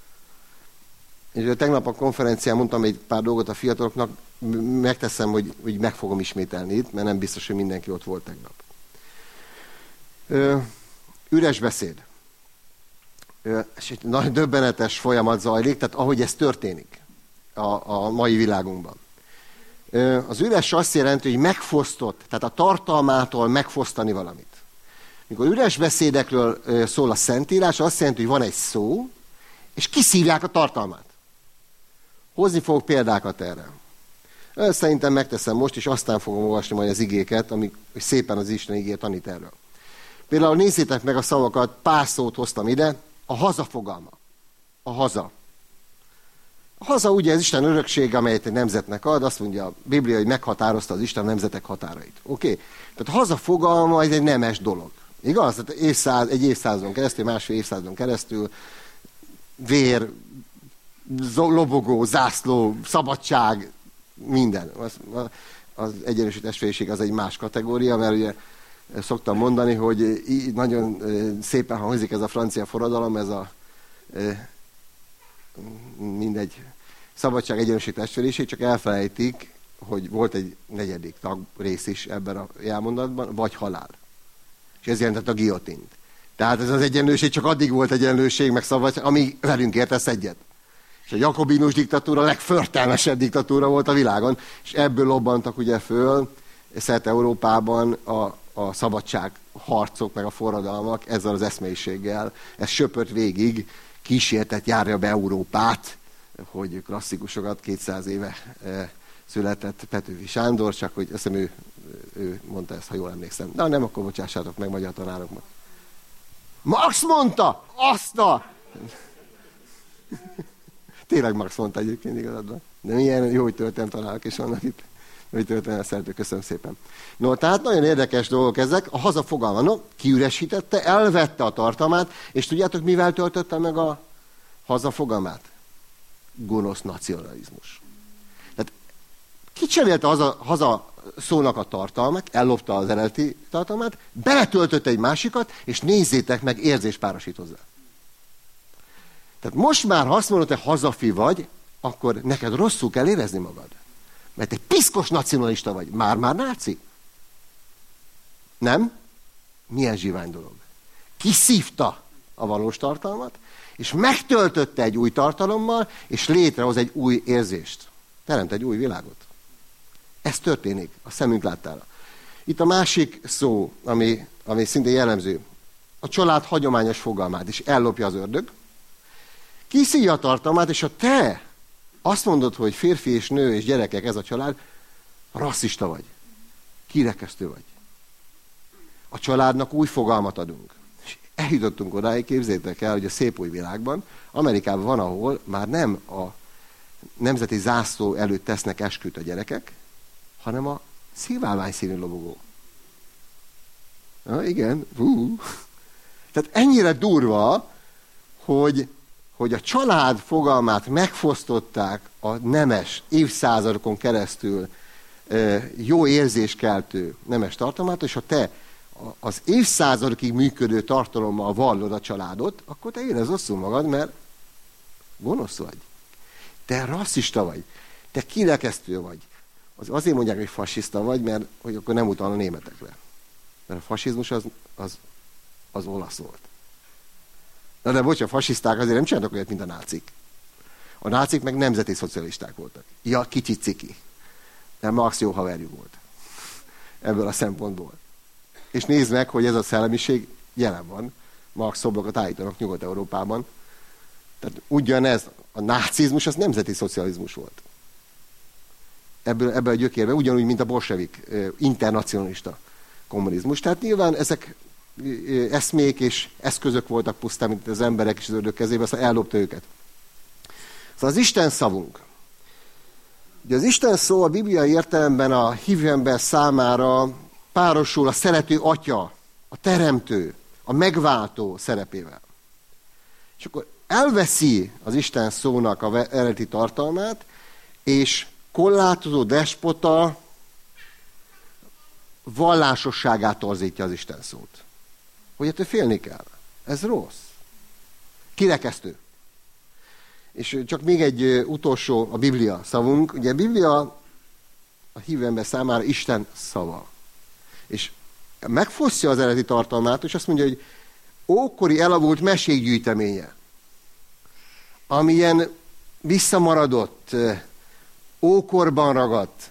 És tegnap a konferencián mondtam egy pár dolgot a fiataloknak, megteszem, hogy, hogy meg fogom ismételni itt, mert nem biztos, hogy mindenki ott volt tegnap. Ö, üres beszéd. és egy nagy döbbenetes folyamat zajlik, tehát ahogy ez történik a, a mai világunkban. Az üres azt jelenti, hogy megfosztott, tehát a tartalmától megfosztani valamit. Mikor üres beszédekről szól a Szentírás, azt jelenti, hogy van egy szó, és kiszívják a tartalmát. Hozni fogok példákat erre. Szerintem megteszem most, és aztán fogom olvasni majd az igéket, amik szépen az Isten igéje tanít erről. Például nézzétek meg a szavakat, pár szót hoztam ide, a haza fogalma. A haza. A haza ugye az Isten öröksége, amelyet egy nemzetnek ad, azt mondja a Biblia, hogy meghatározta az Isten nemzetek határait. Oké? Okay? Tehát a haza fogalma ez egy nemes dolog. Igaz? Tehát évszáz, egy évszázadon keresztül, másfél évszázadon keresztül vér, lobogó, zászló, szabadság, minden. Az, az egyenlősű testvériség az egy más kategória, mert ugye szoktam mondani, hogy nagyon szépen hangzik ez a francia forradalom, ez a mindegy szabadság, egyenlőség, testvériség, csak elfelejtik, hogy volt egy negyedik tag rész is ebben a jelmondatban, vagy halál. És ez jelentett a guillotint. Tehát ez az egyenlőség csak addig volt egyenlőség, meg szabadság, amíg velünk értesz egyet. És a jakobinus diktatúra a legförtelmesebb diktatúra volt a világon, és ebből lobbantak ugye föl szerte Európában a, a szabadság harcok, meg a forradalmak ezzel az eszmélyiséggel. Ez söpört végig, kísértett járja be Európát, hogy klasszikusokat kétszáz éve e, született Petőfi Sándor, csak hogy azt hiszem ő, ő mondta ezt, ha jól emlékszem. De nem, akkor bocsássátok meg, magyar tanárok. Marx mondta! Azt a... Tényleg Marx mondta egyébként igazadban. De milyen jó, hogy történet tanárok is vannak itt. Hogy történet szerető, köszönöm szépen. No, tehát nagyon érdekes dolgok ezek. A haza fogalma, no, kiüresítette, elvette a tartalmát, és tudjátok, mivel töltötte meg a haza fogalmát? Gonosz nacionalizmus. Tehát kicserélte a haza, haza szónak a tartalmát, ellopta az eredeti tartalmát, beletöltötte egy másikat, és nézzétek meg, érzéspárosít hozzá. Tehát most már, ha azt mondod, hogy hazafi vagy, akkor neked rosszul kell érezni magad. Mert egy piszkos nacionalista vagy. Már-már náci? Nem? Milyen zsivány dolog. Kiszívta a valós tartalmat, és megtöltötte egy új tartalommal, és létrehoz egy új érzést. Teremt egy új világot. Ez történik a szemünk láttára. Itt a másik szó, ami, ami szintén jellemző. A család hagyományos fogalmát is ellopja az ördög. Kiszívja a tartalmát, és ha te azt mondod, hogy férfi és nő és gyerekek ez a család, rasszista vagy. Kirekesztő vagy. A családnak új fogalmat adunk. És eljutottunk odáig, képzeljétek el, hogy a szép új világban, Amerikában van, ahol már nem a nemzeti zászló előtt tesznek esküt a gyerekek, hanem a szivárvány színű lobogó. Na, igen, hú. Tehát ennyire durva, hogy hogy a család fogalmát megfosztották a nemes, évszázadokon keresztül jó érzéskeltő nemes tartalmát, és ha te az évszázadokig működő tartalommal vallod a családot, akkor te érezd rosszul magad, mert gonosz vagy. Te rasszista vagy. Te kirekesztő vagy. Az azért mondják, hogy fasiszta vagy, mert hogy akkor nem utal a németekre. Mert a fasizmus az, az, az olasz volt. Na de bocs, a fasiszták azért nem csináltak olyat, mint a nácik. A nácik meg nemzeti szocialisták voltak. Ja, kicsit ciki. Mert Marx jó haverjuk volt. Ebből a szempontból. És nézd meg, hogy ez a szellemiség jelen van. Marx szobrokat állítanak Nyugat-Európában. Tehát ugyanez, a nácizmus az nemzeti szocializmus volt. Ebből, ebből a gyökérben, ugyanúgy, mint a bolsevik, internacionalista kommunizmus. Tehát nyilván ezek eszmék és eszközök voltak pusztán, mint az emberek és az ördög kezében, aztán ellopta őket. Szóval az Isten szavunk. Ugye az Isten szó a bibliai értelemben a hívő ember számára párosul a szerető atya, a teremtő, a megváltó szerepével. És akkor elveszi az Isten szónak a eredeti tartalmát, és korlátozó despota vallásosságát torzítja az Isten szót. Hogy ettől félni kell. Ez rossz. Kirekesztő. És csak még egy utolsó, a Biblia szavunk. Ugye a Biblia a hívő ember számára Isten szava. És megfosztja az eredeti tartalmát, és azt mondja, hogy ókori elavult mesék gyűjteménye. amilyen visszamaradott, ókorban ragadt,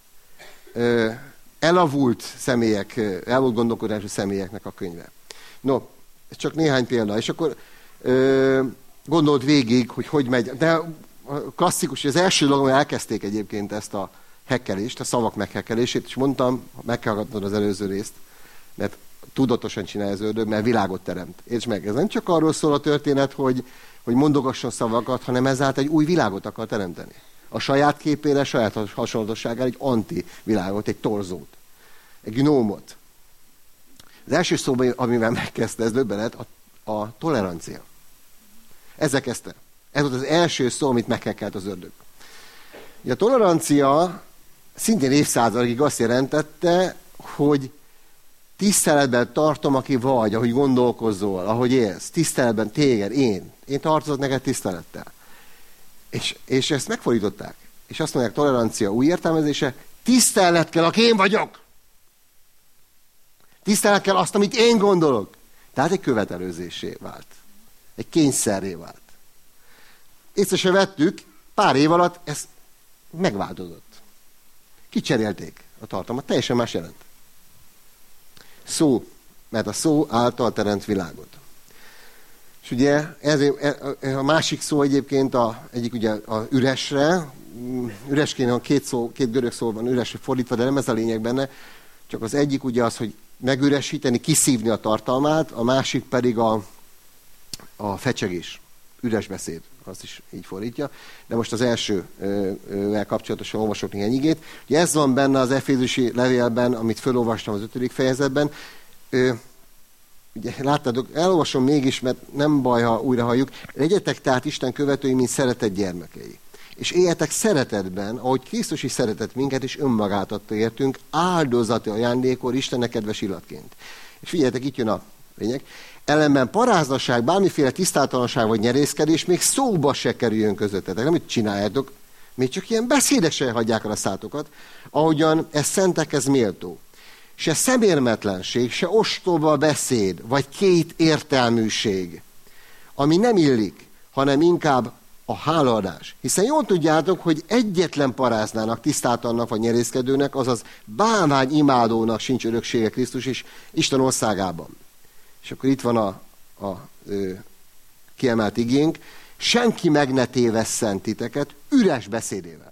elavult személyek, elavult gondolkodású személyeknek a könyve. No, ez csak néhány példa. És akkor gondold végig, hogy hogy megy. De klasszikus, az első dolog, elkezdték egyébként ezt a hekkelést, a szavak meghekkelését, és mondtam, meg kell hallgatnod az előző részt, mert tudatosan csinálja az ördög, mert világot teremt. Értsd meg, ez nem csak arról szól a történet, hogy, hogy mondogasson szavakat, hanem ezáltal egy új világot akar teremteni. A saját képére, saját hasonlatosságára egy anti-világot, egy torzót, egy gnómot. Az első szó, amivel megkezdte, ez döbbenet, a, a tolerancia. Ezzel kezdte. Ez volt az első szó, amit meghekkelt az ördög. A tolerancia szintén évszázadokig azt jelentette, hogy tiszteletben tartom, aki vagy, ahogy gondolkozol, ahogy élsz. Tiszteletben téged, én. Én tartozok neked tisztelettel. És, és ezt megfordították. És azt mondják, tolerancia új értelmezése, tisztelet kell, aki én vagyok. Tisztelet kell azt, amit én gondolok. Tehát egy követelőzésé vált. Egy kényszerré vált. Észre se vettük, pár év alatt ez megváltozott. Kicserélték a tartalmat, teljesen más jelent. Szó, mert a szó által teremt világot. És ugye ez, a másik szó egyébként a, egyik ugye a üresre, üresként a két, szó, két görög szó van üresre fordítva, de nem ez a lényeg benne, csak az egyik ugye az, hogy megüresíteni, kiszívni a tartalmát, a másik pedig a, a fecsegés, üres beszéd, azt is így fordítja. De most az elsővel kapcsolatosan olvasok néhány igét. Ugye ez van benne az Efézusi levélben, amit felolvastam az ötödik fejezetben. Ugye, láttátok, elolvasom mégis, mert nem baj, ha újra halljuk. Legyetek tehát Isten követői, mint szeretett gyermekei. És éljetek szeretetben, ahogy Krisztus is szeretett minket, és önmagát adta értünk, áldozati ajándékor Istennek kedves illatként. És figyeljetek, itt jön a lényeg. Ellenben parázdaság, bármiféle tisztátalanság vagy nyerészkedés még szóba se kerüljön közöttetek. Nem, hogy csináljátok, még csak ilyen beszédek se hagyják el a szátokat, ahogyan ez szentekhez méltó. Se szemérmetlenség, se ostoba beszéd, vagy két értelműség, ami nem illik, hanem inkább a hálaadás. Hiszen jól tudjátok, hogy egyetlen paráznának, tisztátalannak vagy nyerészkedőnek, azaz bálvány imádónak sincs öröksége Krisztus és Isten országában. És akkor itt van a, a ö, kiemelt igénk, senki meg ne tévesszen titeket üres beszédével.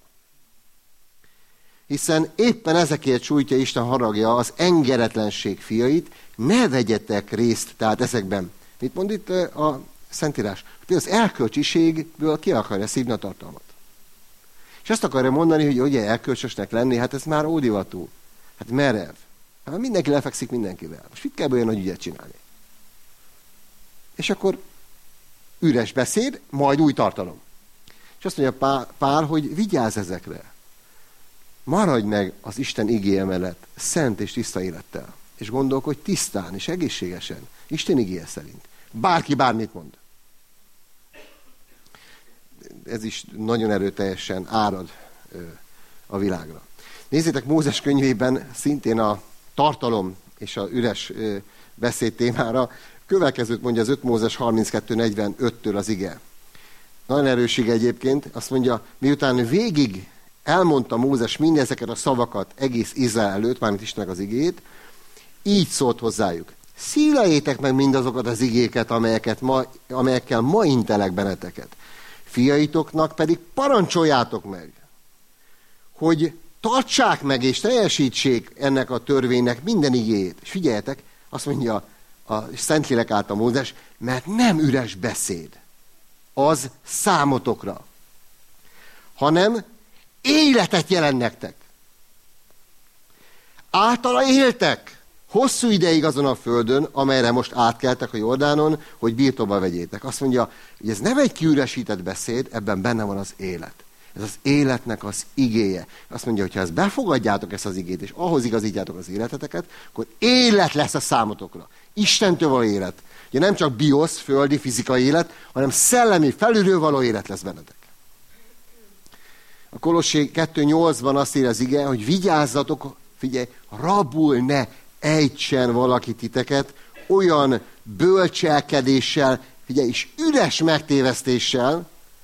Hiszen éppen ezekért sújtja Isten haragja az engedetlenség fiait, ne vegyetek részt, tehát ezekben. Mit mond itt a Szentírás? Például az erkölcsiségből ki akarja szívni a tartalmat. És azt akarja mondani, hogy ugye erkölcsösnek lenni, hát ez már ódivatú. Hát merev. Hát mindenki lefekszik mindenkivel. Most mit kell olyan nagy ügyet csinálni? És akkor üres beszéd, majd új tartalom. És azt mondja Pál, Pál hogy vigyázz ezekre. Maradj meg az Isten igéje mellett szent és tiszta élettel. És gondolkodj tisztán és egészségesen. Isten igéje szerint. Bárki bármit mond. Ez is nagyon erőteljesen árad a világra. Nézzétek, Mózes könyvében szintén a tartalom és az üres beszéd témára következőt mondja az öt Mózes harminckettő negyvenöttől az ige. Nagyon erőség egyébként. Azt mondja, miután végig elmondta Mózes mindezeket a szavakat egész Izrael előtt, mármint Istennek az igét, így szólt hozzájuk. Szíleljétek meg mindazokat az igéket, amelyeket ma, amelyekkel ma intelek benneteket. Fiaitoknak pedig parancsoljátok meg, hogy tartsák meg és teljesítsék ennek a törvénynek minden igéjét. És figyeljetek, azt mondja a Szentlélek által Mózes, mert nem üres beszéd az számotokra, hanem életet jelent nektek. Általa éltek hosszú ideig azon a földön, amelyre most átkeltek a Jordánon, hogy birtokba vegyétek. Azt mondja, hogy ez nem egy kiüresített beszéd, ebben benne van az élet. Ez az életnek az igéje. Azt mondja, hogy ha ezt befogadjátok ezt az igét, és ahhoz igazítjátok az életeteket, akkor élet lesz a számotokra. Istentől való élet. Ugye nem csak biosz, földi, fizikai élet, hanem szellemi, felülről való élet lesz bennetek. A Kolossé kettő nyolcban azt írja az ige, hogy vigyázzatok, figyelj, rabul ne ejtsen valaki titeket olyan bölcselkedéssel, figyelj, és üres megtévesztéssel,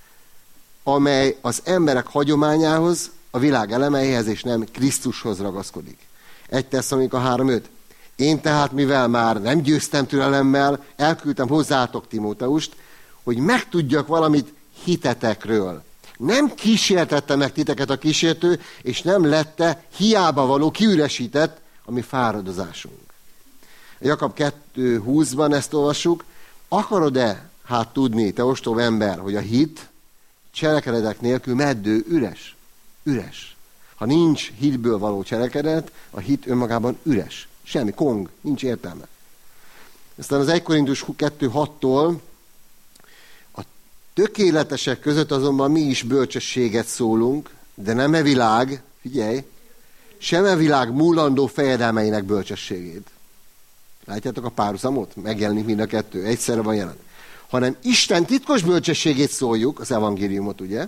amely az emberek hagyományához, a világ elemeihez és nem Krisztushoz ragaszkodik. egy Tesszalonika három öt. Én tehát, mivel már nem győztem türelemmel, elküldtem hozzátok Timóteust, hogy megtudjak valamit hitetekről. Nem kísértette meg titeket a kísértő, és nem lette hiába való, kiüresített a mi fáradozásunk. A Jakab kettő húszban ezt olvassuk. Akarod-e hát tudni, te ostob ember, hogy a hit cselekedetek nélkül meddő, üres? Üres. Ha nincs hitből való cselekedet, a hit önmagában üres. Semmi, kong, nincs értelme. Aztán az egy Korintus kettő hattól a tökéletesek között azonban mi is bölcsességet szólunk, de nem e világ, figyelj, sem e világ múlandó fejedelmeinek bölcsességét. Látjátok a párhuzamot? Megjelenik mind a kettő, egyszerre van jelen. Hanem Isten titkos bölcsességét szóljuk, az evangéliumot ugye,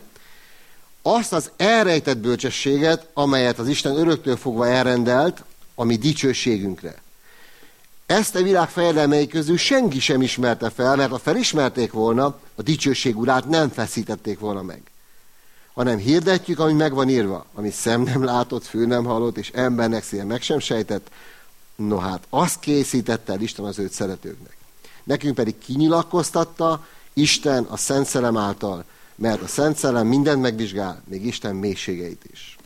azt az elrejtett bölcsességet, amelyet az Isten öröktől fogva elrendelt a mi dicsőségünkre. Ezt a világ fejedelmei közül senki sem ismerte fel, mert ha felismerték volna, a dicsőség urát nem feszítették volna meg. Hanem hirdetjük, ami meg van írva, ami szem nem látott, fő nem hallott, és embernek szíve meg sem sejtett. No hát, azt készítette el Isten az őt szeretőknek. Nekünk pedig kinyilatkoztatta Isten a Szent Szellem által, mert a Szent Szellem mindent megvizsgál, még Isten mélységeit is.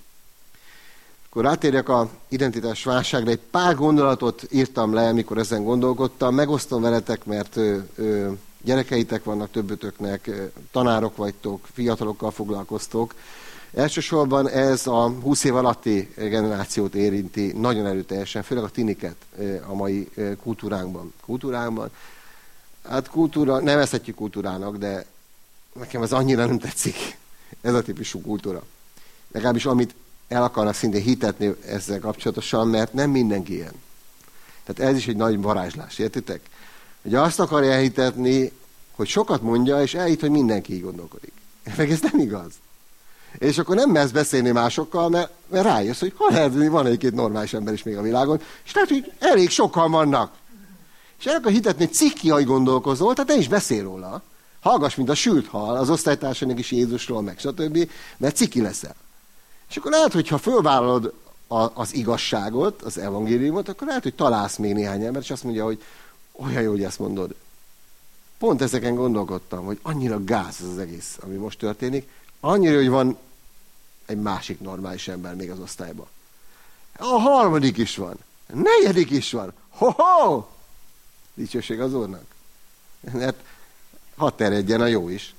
Akkor rátérjek a identitás válságra, egy pár gondolatot írtam le, amikor ezen gondolkodtam, megosztom veletek, mert ö, ö, gyerekeitek vannak többötöknek, ö, tanárok vagytok, fiatalokkal foglalkoztok. Elsősorban ez a húsz év alatti generációt érinti nagyon erőteljesen, főleg a tiniket ö, a mai ö, kultúránkban. Kultúránkban. Hát kultúra, nevezhetjük kultúrának, de nekem ez annyira nem tetszik, ez a típusú kultúra. Legalábbis amit el akarnak szintén hitetni ezzel kapcsolatosan, mert nem mindenki ilyen. Tehát ez is egy nagy varázslás, értitek? Hogy azt akarja elhitetni, hogy sokat mondja, és elhit, hogy mindenki így gondolkodik. Meg ez nem igaz. És akkor nem mersz beszélni másokkal, mert, mert rájössz, hogy ha lehet, van egy-két normális ember is még a világon, és tehát, hogy elég sokan vannak. És el akar hitetni, hogy ciki, ahogy gondolkozol, tehát ne is beszél róla. Hallgass, mint a sült hal, az osztálytársának is Jézusról, meg stb., mert ciki leszel. És akkor lehet, hogy ha fölvállalod a, az igazságot, az evangéliumot, akkor lehet, hogy találsz még néhány embert, és azt mondja, hogy olyan jó, hogy ezt mondod. Pont ezeken gondolkodtam, hogy annyira gáz ez az egész, ami most történik, annyira, hogy van egy másik normális ember még az osztályban. A harmadik is van, a negyedik is van. Ho-ho! Dicsőség az Úrnak. Mert hadd terjedjen a jó is.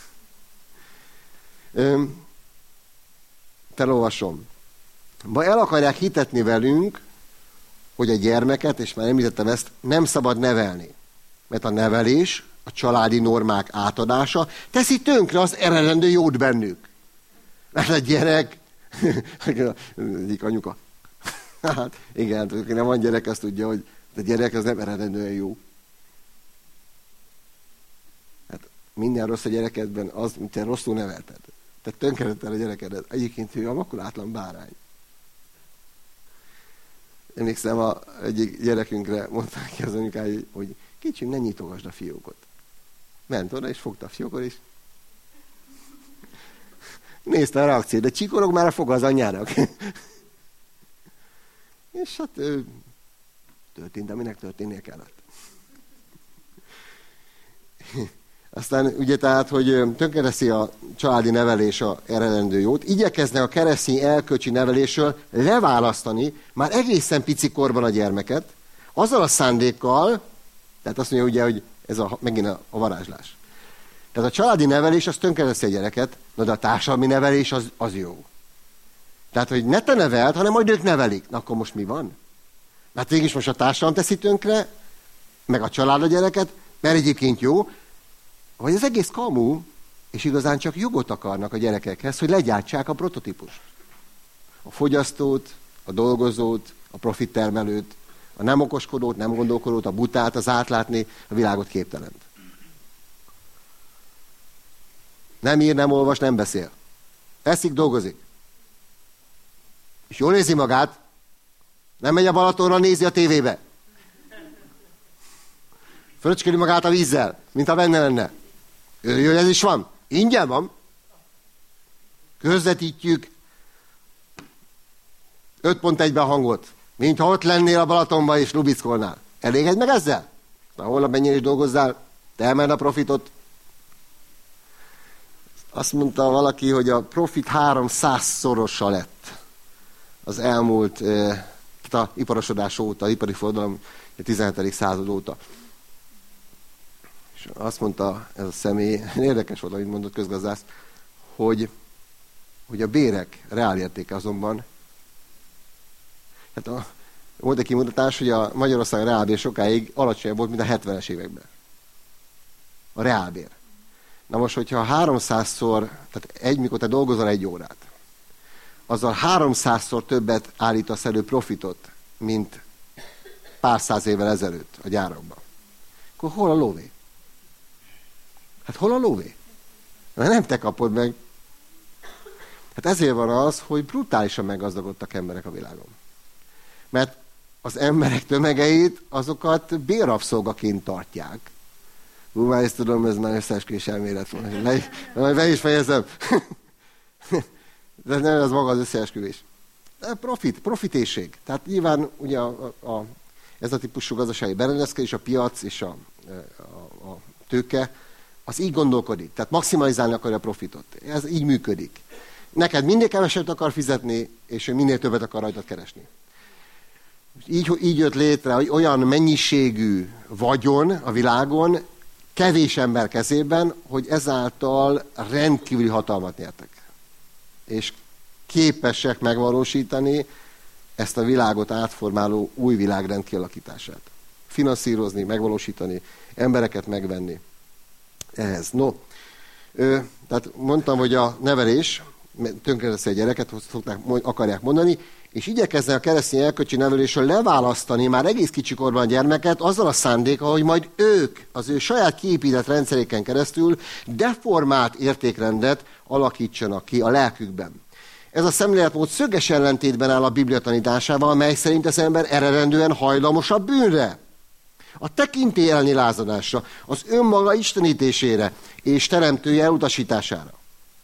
Öm, felolvasom. Ma el akarják hitetni velünk, hogy a gyermeket, és már említettem ezt, nem szabad nevelni. Mert a nevelés, a családi normák átadása teszi tönkre az eredendő jót bennük. Mert a gyerek, egyik anyuka, hát igen, aki nem van gyerek, azt tudja, hogy a gyerek az nem eredendően jó. Hát minden rossz a gyerekedben az, mint te rosszul nevelted. Te tönkretettel a gyerekedet. Egyébként ő a makulátlan bárány. Emlékszem, a egyik gyerekünkre mondták ki az anyukái, hogy kicsim, ne nyitogasd a fiókot. Ment oda, és fogta a fiókot, és nézte a reakciót, de csikorog már a foga az anyjának. És hát történt, aminek történnie kellett. Aztán ugye tehát, hogy tönkreteszi a családi nevelés a eredendő jót, igyekeznek a keresztény elkölcsi nevelésről leválasztani már egészen pici korban a gyermeket, azzal a szándékkal, tehát azt mondja ugye, hogy ez a, megint a, a varázslás. Tehát a családi nevelés az tönkreteszi a gyereket, de a társadalmi nevelés az, az jó. Tehát, hogy ne te neveld, hanem majd ők nevelik. Na akkor most mi van? Mert végig most a társadalom teszi tönkre, meg a család a gyereket, mert egyébként jó, vagy az egész kamu, és igazán csak jogot akarnak a gyerekekhez, hogy legyártsák a prototípust. A fogyasztót, a dolgozót, a profittermelőt, a nem okoskodót, nem gondolkodót, a butát, az átlátni, a világot képtelent. Nem ír, nem olvas, nem beszél. Eszik, dolgozik. És jól nézi magát, nem megy a Balatonra, nézi a tévébe. Fröccsköli magát a vízzel, mint ha benne lenne. Ő, ez is van. Ingyen van. közvetítjük öt pont egyben hangot, mintha ott lennél a Balatonban és lubickolnál. Elégedj meg ezzel? Na, holnap mennyire is dolgozzál, te emeld a profitot. Azt mondta valaki, hogy a profit háromszázszorosa lett az elmúlt, tehát az iparosodás óta, az ipari forradalom a tizenhetedik század óta. És azt mondta ez a személy, érdekes volt, amit mondott közgazdász, hogy, hogy a bérek reálértéke azonban, hát a, volt egy kimutatás, hogy a Magyarország reálbér sokáig alacsonyabb volt, mint a hetvenes években. A reálbér. Na most, hogyha háromszázszor, tehát egy, mikor te dolgozol egy órát, azzal háromszázszor többet állítasz elő profitot, mint pár száz évvel ezelőtt a gyárakban, akkor hol a lóvé? Hát hol a lóvé? Mert nem te kapod meg. Hát ezért van az, hogy brutálisan meggazdagodtak emberek a világon. Mert az emberek tömegeit, azokat bérrabszolgaként tartják. Hú, már ezt tudom, ez már összeesküvés elmélet van. Majd be is fejezem. De nem, ez maga az összeesküvés. De profit, profitésség. Tehát nyilván ugye a, a, a, ez a típusú gazdasági berendezkedés, a piac és a, a, a tőke, az így gondolkodik. Tehát maximalizálni akarja a profitot. Ez így működik. Neked minél kevesebbet akar fizetni, és ő minél többet akar rajtad keresni. Így, így jött létre, hogy olyan mennyiségű vagyon a világon, kevés ember kezében, hogy ezáltal rendkívüli hatalmat nyertek. És képesek megvalósítani ezt a világot átformáló új világrend kialakítását. Finanszírozni, megvalósítani, embereket megvenni ehhez. No, ö, tehát mondtam, hogy a nevelés, tönkreteszi a gyereket, szokták, akarják mondani, és igyekeznek a keresztény erkölcsi nevelésről leválasztani már egész kicsikorban a gyermeket azzal a szándékkal, hogy majd ők az ő saját kiépített rendszeréken keresztül deformált értékrendet alakítsanak ki a lelkükben. Ez a szemléletmód szöges ellentétben áll a Biblia tanításával, mely szerint az ember eredendően hajlamos a bűnre, a tekintély elleni lázadásra, az önmaga istenítésére és teremtője elutasítására.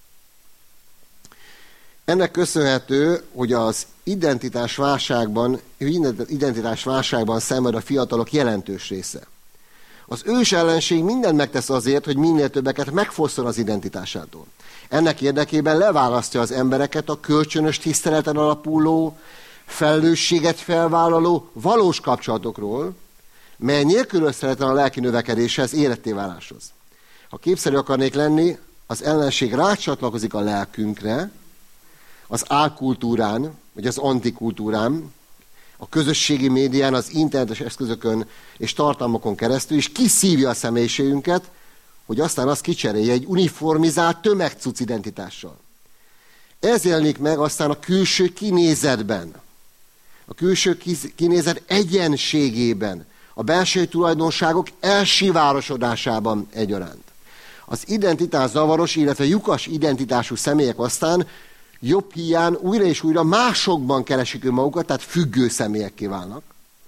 Ennek köszönhető, hogy az identitás válságban, identitás válságban szenved a fiatalok jelentős része. Az ős ellenség mindent megtesz azért, hogy minél többeket megfosszon az identitásától. Ennek érdekében leválasztja az embereket a kölcsönös tiszteleten alapuló, felelősséget felvállaló valós kapcsolatokról, mely nélkülözhetetlen a lelki növekedéshez, életté váláshoz. Ha képszerű akarnék lenni, az ellenség rácsatlakozik a lelkünkre, az álkultúrán, vagy az antikultúrán, a közösségi médián, az internetes eszközökön és tartalmakon keresztül, és kiszívja a személyiségünket, hogy aztán azt kicserélje egy uniformizált tömegcuc identitással. Ez jelenik meg aztán a külső kinézetben, a külső kinézet egyenségében, a belső tulajdonságok elsivárosodásában egyaránt. Az identitás zavaros, illetve lyukas identitású személyek aztán jobb hiány újra és újra másokban keresik magukat, tehát függő személyekké válnak.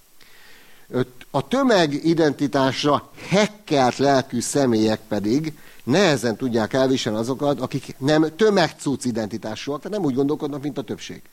A tömegidentitásra hekkelt lelkű személyek pedig nehezen tudják elviselni azokat, akik nem tömegcuc identitásúak, tehát nem úgy gondolkodnak, mint a többség.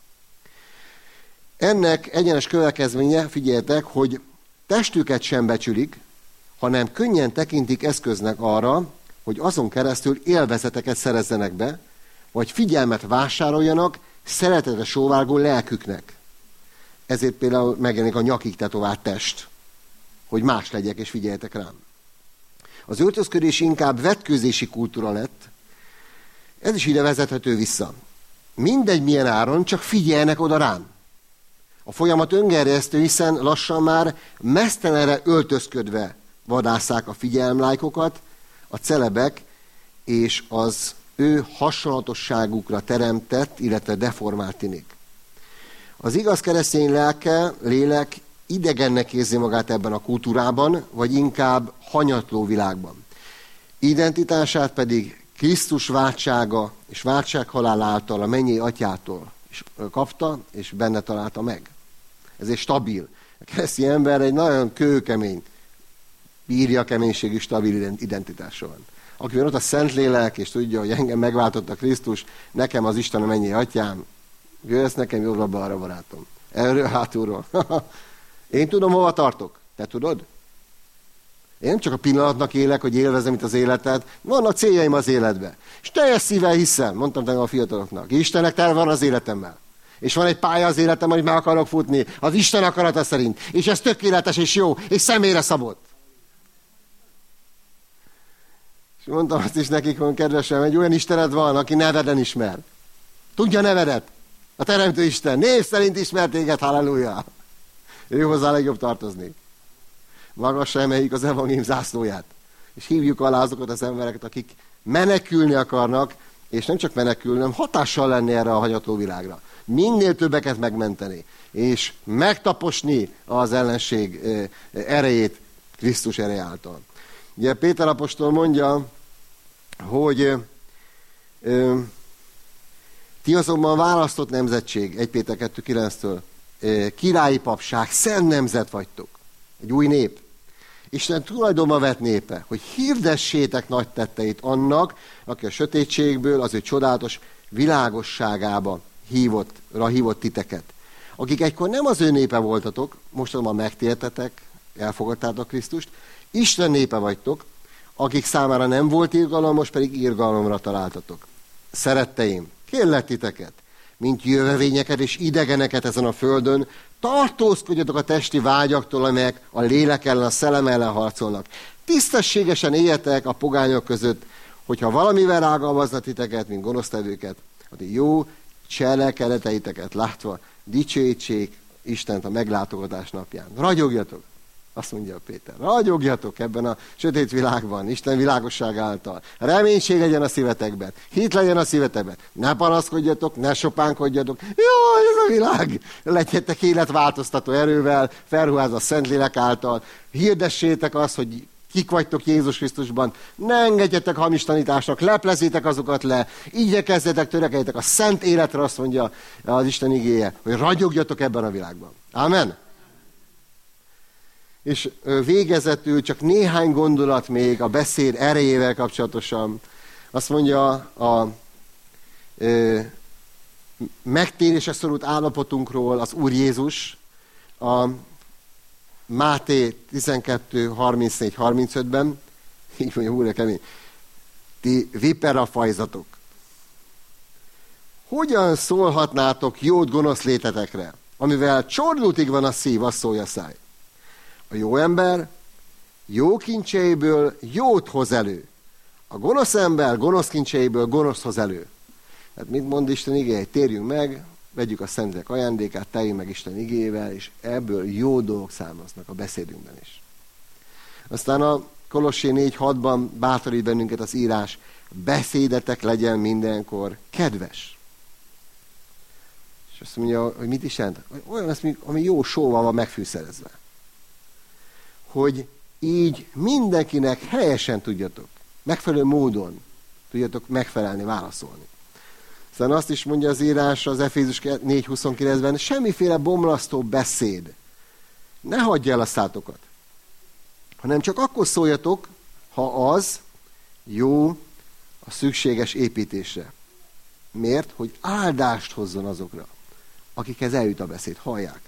Ennek egyenes következménye, figyeljetek, hogy testüket sem becsülik, hanem könnyen tekintik eszköznek arra, hogy azon keresztül élvezeteket szerezzenek be, vagy figyelmet vásároljanak szeretetre sóvárgó lelküknek. Ezért például megjelenik a nyakig tetovált test, hogy más legyek, és figyeljetek rám. Az öltözködés inkább vetkőzési kultúra lett, ez is ide vezethető vissza. Mindegy milyen áron, csak figyeljenek oda rám. A folyamat öngerjesztő, hiszen lassan már mesztelenre öltözködve vadásszák a figyelemlájkokat, a celebek és az ő hasonlatosságukra teremtett, illetve deformált tinik. Az igaz keresztény lelke, lélek idegennek érzi magát ebben a kultúrában, vagy inkább hanyatló világban. Identitását pedig Krisztus váltsága és váltsághalál által a mennyei atyától is kapta, és benne találta meg. Ezért stabil. A keresztény ember egy nagyon kőkemény, bírja keménységű, stabil identitása van. akiben ott a Szentlélek, és tudja, hogy engem megváltott a Krisztus, nekem az Isten a mennyi atyám, jössz nekem jobbra-balra, barátom. Erről hátulról. Én tudom, hova tartok. Te tudod? Én nem csak a pillanatnak élek, hogy élvezem itt az életet, vannak céljaim az életbe. És teljes szívvel hiszem, mondtam tegnap a fiataloknak, Istennek terve van az életemmel. És van egy pálya az életem, hogy meg akarok futni, az Isten akarata szerint. És ez tökéletes és jó, és személyre szabott. És mondtam azt is nekik, hogy kedvesem, egy olyan Istened van, aki neveden ismer. Tudja nevedet. A Teremtő Isten név szerint ismer téged, halleluja. Ő hozzá legjobb tartozni. Magasra emeljük az evangélium zászlóját. És hívjuk alá azokat az embereket, akik menekülni akarnak, és nem csak menekülni, hanem hatással lenni erre a hanyatló világra. Minél többeket megmenteni, és megtaposni az ellenség erejét Krisztus ereje által. Ugye Péter apostol mondja, hogy ö, ti azonban választott nemzetség, egy Péter kettő kilenctől, királyi papság, szent nemzet vagytok. Egy új nép. Isten tulajdonba vett népe, hogy hirdessétek nagy tetteit annak, aki a sötétségből az ő csodálatos világosságába hívott, hívott titeket. Akik egykor nem az ő népe voltatok, most azonban megtértetek, elfogadtátok Krisztust, Isten népe vagytok, akik számára nem volt irgalom, most pedig irgalomra találtatok. Szeretteim, kérlek titeket, mint jövevényeket és idegeneket ezen a földön, tartózkodjatok a testi vágyaktól, amelyek a lélek ellen, a szellem ellen harcolnak. Tisztességesen éljetek a pogányok között, hogyha valamivel rágalmaznak titeket, mint gonosztevőket, a jó cselekedeteiteket látva dicsőítsék Istent a meglátogatás napján. Ragyogjatok! Azt mondja a Péter, ragyogjatok ebben a sötét világban, Isten világosság által. Reménység legyen a szívetekben, hit legyen a szívetekben. Ne panaszkodjatok, ne sopánkodjatok. Jaj, ez a világ! Legyetek életváltoztató erővel, felruházva a Szentlélek által. Hirdessétek azt, hogy kik vagytok Jézus Krisztusban. Ne engedjetek hamis tanításnak, leplezétek azokat le. Igyekezzetek, törekedjetek a szent életre, azt mondja az Isten igéje, hogy ragyogjatok ebben a világban. Amen. És végezetül csak néhány gondolat még a beszéd erejével kapcsolatosan. Azt mondja a, a megtérésre szorult állapotunkról az Úr Jézus, a Máté tizenkettő harmincnégy harmincötben, így mondja, úr, kemény, ti viperafajzatok. Hogyan szólhatnátok jót gonosz létetekre, amivel csordultig van a szív, azt szólja a száj. A jó ember jó kincseiből jót hoz elő. A gonosz ember gonosz kincseiből gonosz hoz elő. Tehát mit mond Isten igéje? Térjünk meg, vegyük a szentek ajándékát, teljünk meg Isten igével, és ebből jó dolgok származnak a beszédünkben is. Aztán a Kolossé négy hatban bátorít bennünket az írás, beszédetek legyen mindenkor kedves. És azt mondja, hogy mit is jelent? Olyan lesz, ami jó sóval van megfűszerezve. Hogy így mindenkinek helyesen tudjatok, megfelelő módon tudjatok megfelelni, válaszolni. Aztán azt is mondja az írás az Efézus négy huszonkilencben, semmiféle bomlasztó beszéd. Ne hagyja el a szátokat, hanem csak akkor szóljatok, ha az jó a szükséges építésre. Miért? Hogy áldást hozzon azokra, akikhez eljut a beszéd, hallják.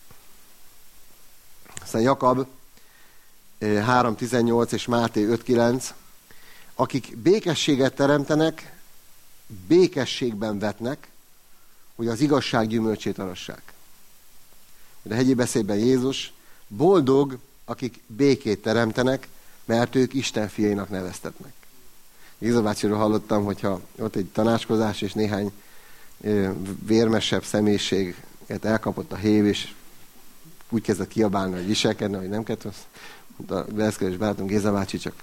Aztán Jakab három tizennyolc és Máté öt kilenc, akik békességet teremtenek, békességben vetnek, hogy az igazság gyümölcsét arassák. De a hegyi beszédben Jézus, boldog, akik békét teremtenek, mert ők Isten fiainak neveztetnek. Géza bácsiról hallottam, hogyha ott egy tanácskozás, és néhány vérmesebb személyiséget elkapott a hév, és úgy kezdett kiabálni, hogy viselkedni, hogy nem kellett. Mondta, beeszkedés barátom, Géza bácsi, csak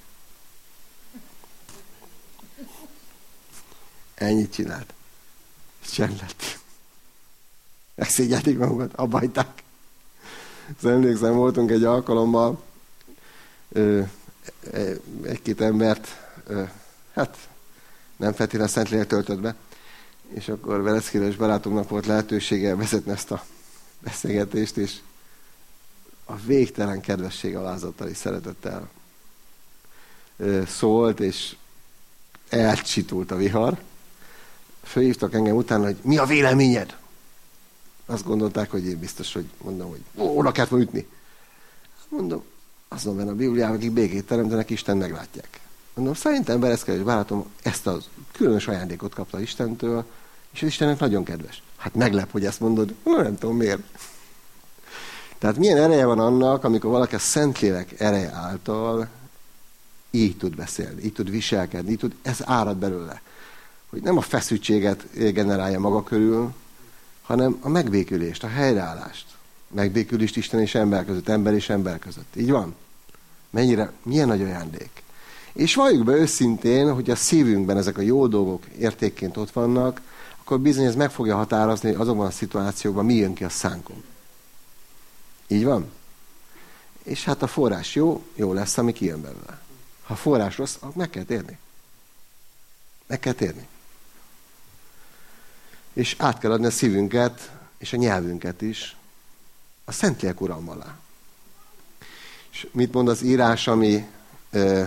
ennyit csinált. És csend lett. Megszégyelték magukat, abba hagyták. Szóval emlékszem, voltunk egy alkalommal, ö, egy-két embert, ö, hát nem feltétlenül a Szentlélek töltött be, és akkor Veleszkére barátunknak volt lehetősége vezetni ezt a beszélgetést, és a végtelen kedvesség alázattal és szeretettel ö, szólt, és elcsitult a vihar. Fölhívtak engem utána, hogy mi a véleményed? Azt gondolták, hogy én biztos, hogy mondom, hogy ó, oda kellett volna ütni. Mondom, azon benne a Bibliában, akik békét teremtenek, Isten meglátják. Mondom, szerintem Bereszkelés barátom ezt a különös ajándékot kapta Istentől, és az Istennek nagyon kedves. Hát meglep, hogy ezt mondod, no, nem tudom miért. Tehát milyen ereje van annak, amikor valaki a Szentlélek ereje által így tud beszélni, így tud viselkedni, így tud, ez árad belőle. Hogy nem a feszültséget generálja maga körül, hanem a megbékülést, a helyreállást. Megbékülést Isten és ember között, ember és ember között. Így van? Mennyire, milyen nagy ajándék. És valljuk be őszintén, hogy a szívünkben ezek a jó dolgok értékként ott vannak, akkor bizony ez meg fogja határozni, hogy azokban a szituációkban mi jön ki a szánkon. Így van? És hát a forrás jó, jó lesz, ami kijön belőle. Ha a forrás rossz, akkor meg kell térni. Meg kell térni. És át kell adni a szívünket, és a nyelvünket is a Szentlélek uralma alá. És mit mond az írás, ami ö,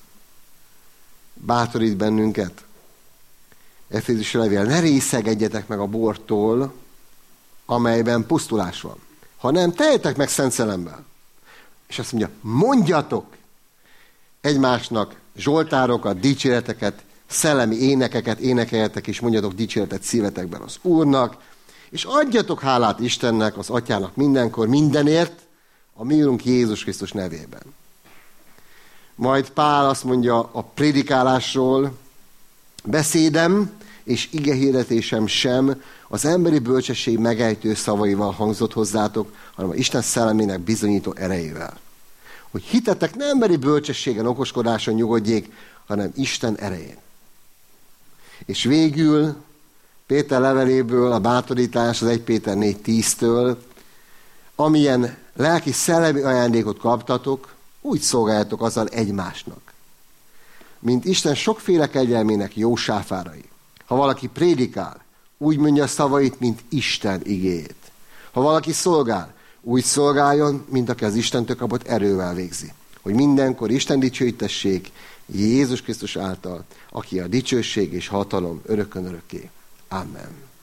bátorít bennünket? Efézusi levél, ne részegedjetek meg a bortól, amelyben pusztulás van, hanem teljetek meg Szent Szellemmel. És azt mondja, mondjatok egymásnak zsoltárokat, dicséreteket, szellemi énekeket, énekeljetek, és mondjatok dicséretet szívetekben az Úrnak, és adjatok hálát Istennek, az Atyának mindenkor, mindenért, a mi Úrunk Jézus Krisztus nevében. Majd Pál azt mondja a prédikálásról, beszédem és igehirdetésem sem az emberi bölcsesség megejtő szavaival hangzott hozzátok, hanem az Isten szellemének bizonyító erejével. Hogy hitetek nem emberi bölcsességen, okoskodáson nyugodjék, hanem Isten erején. És végül Péter leveléből a bátorítás az egy Péter négy tíztől, amilyen lelki szellemi ajándékot kaptatok, úgy szolgáljatok azzal egymásnak, mint Isten sokféle kegyelmének jó sáfárai. Ha valaki prédikál, úgy mondja a szavait, mint Isten igéjét. Ha valaki szolgál, úgy szolgáljon, mint aki az Istentől kapott erővel végzi. Hogy mindenkor Isten dicsőítessék Jézus Krisztus által, aki a dicsőség és hatalom örökön örökké. Amen.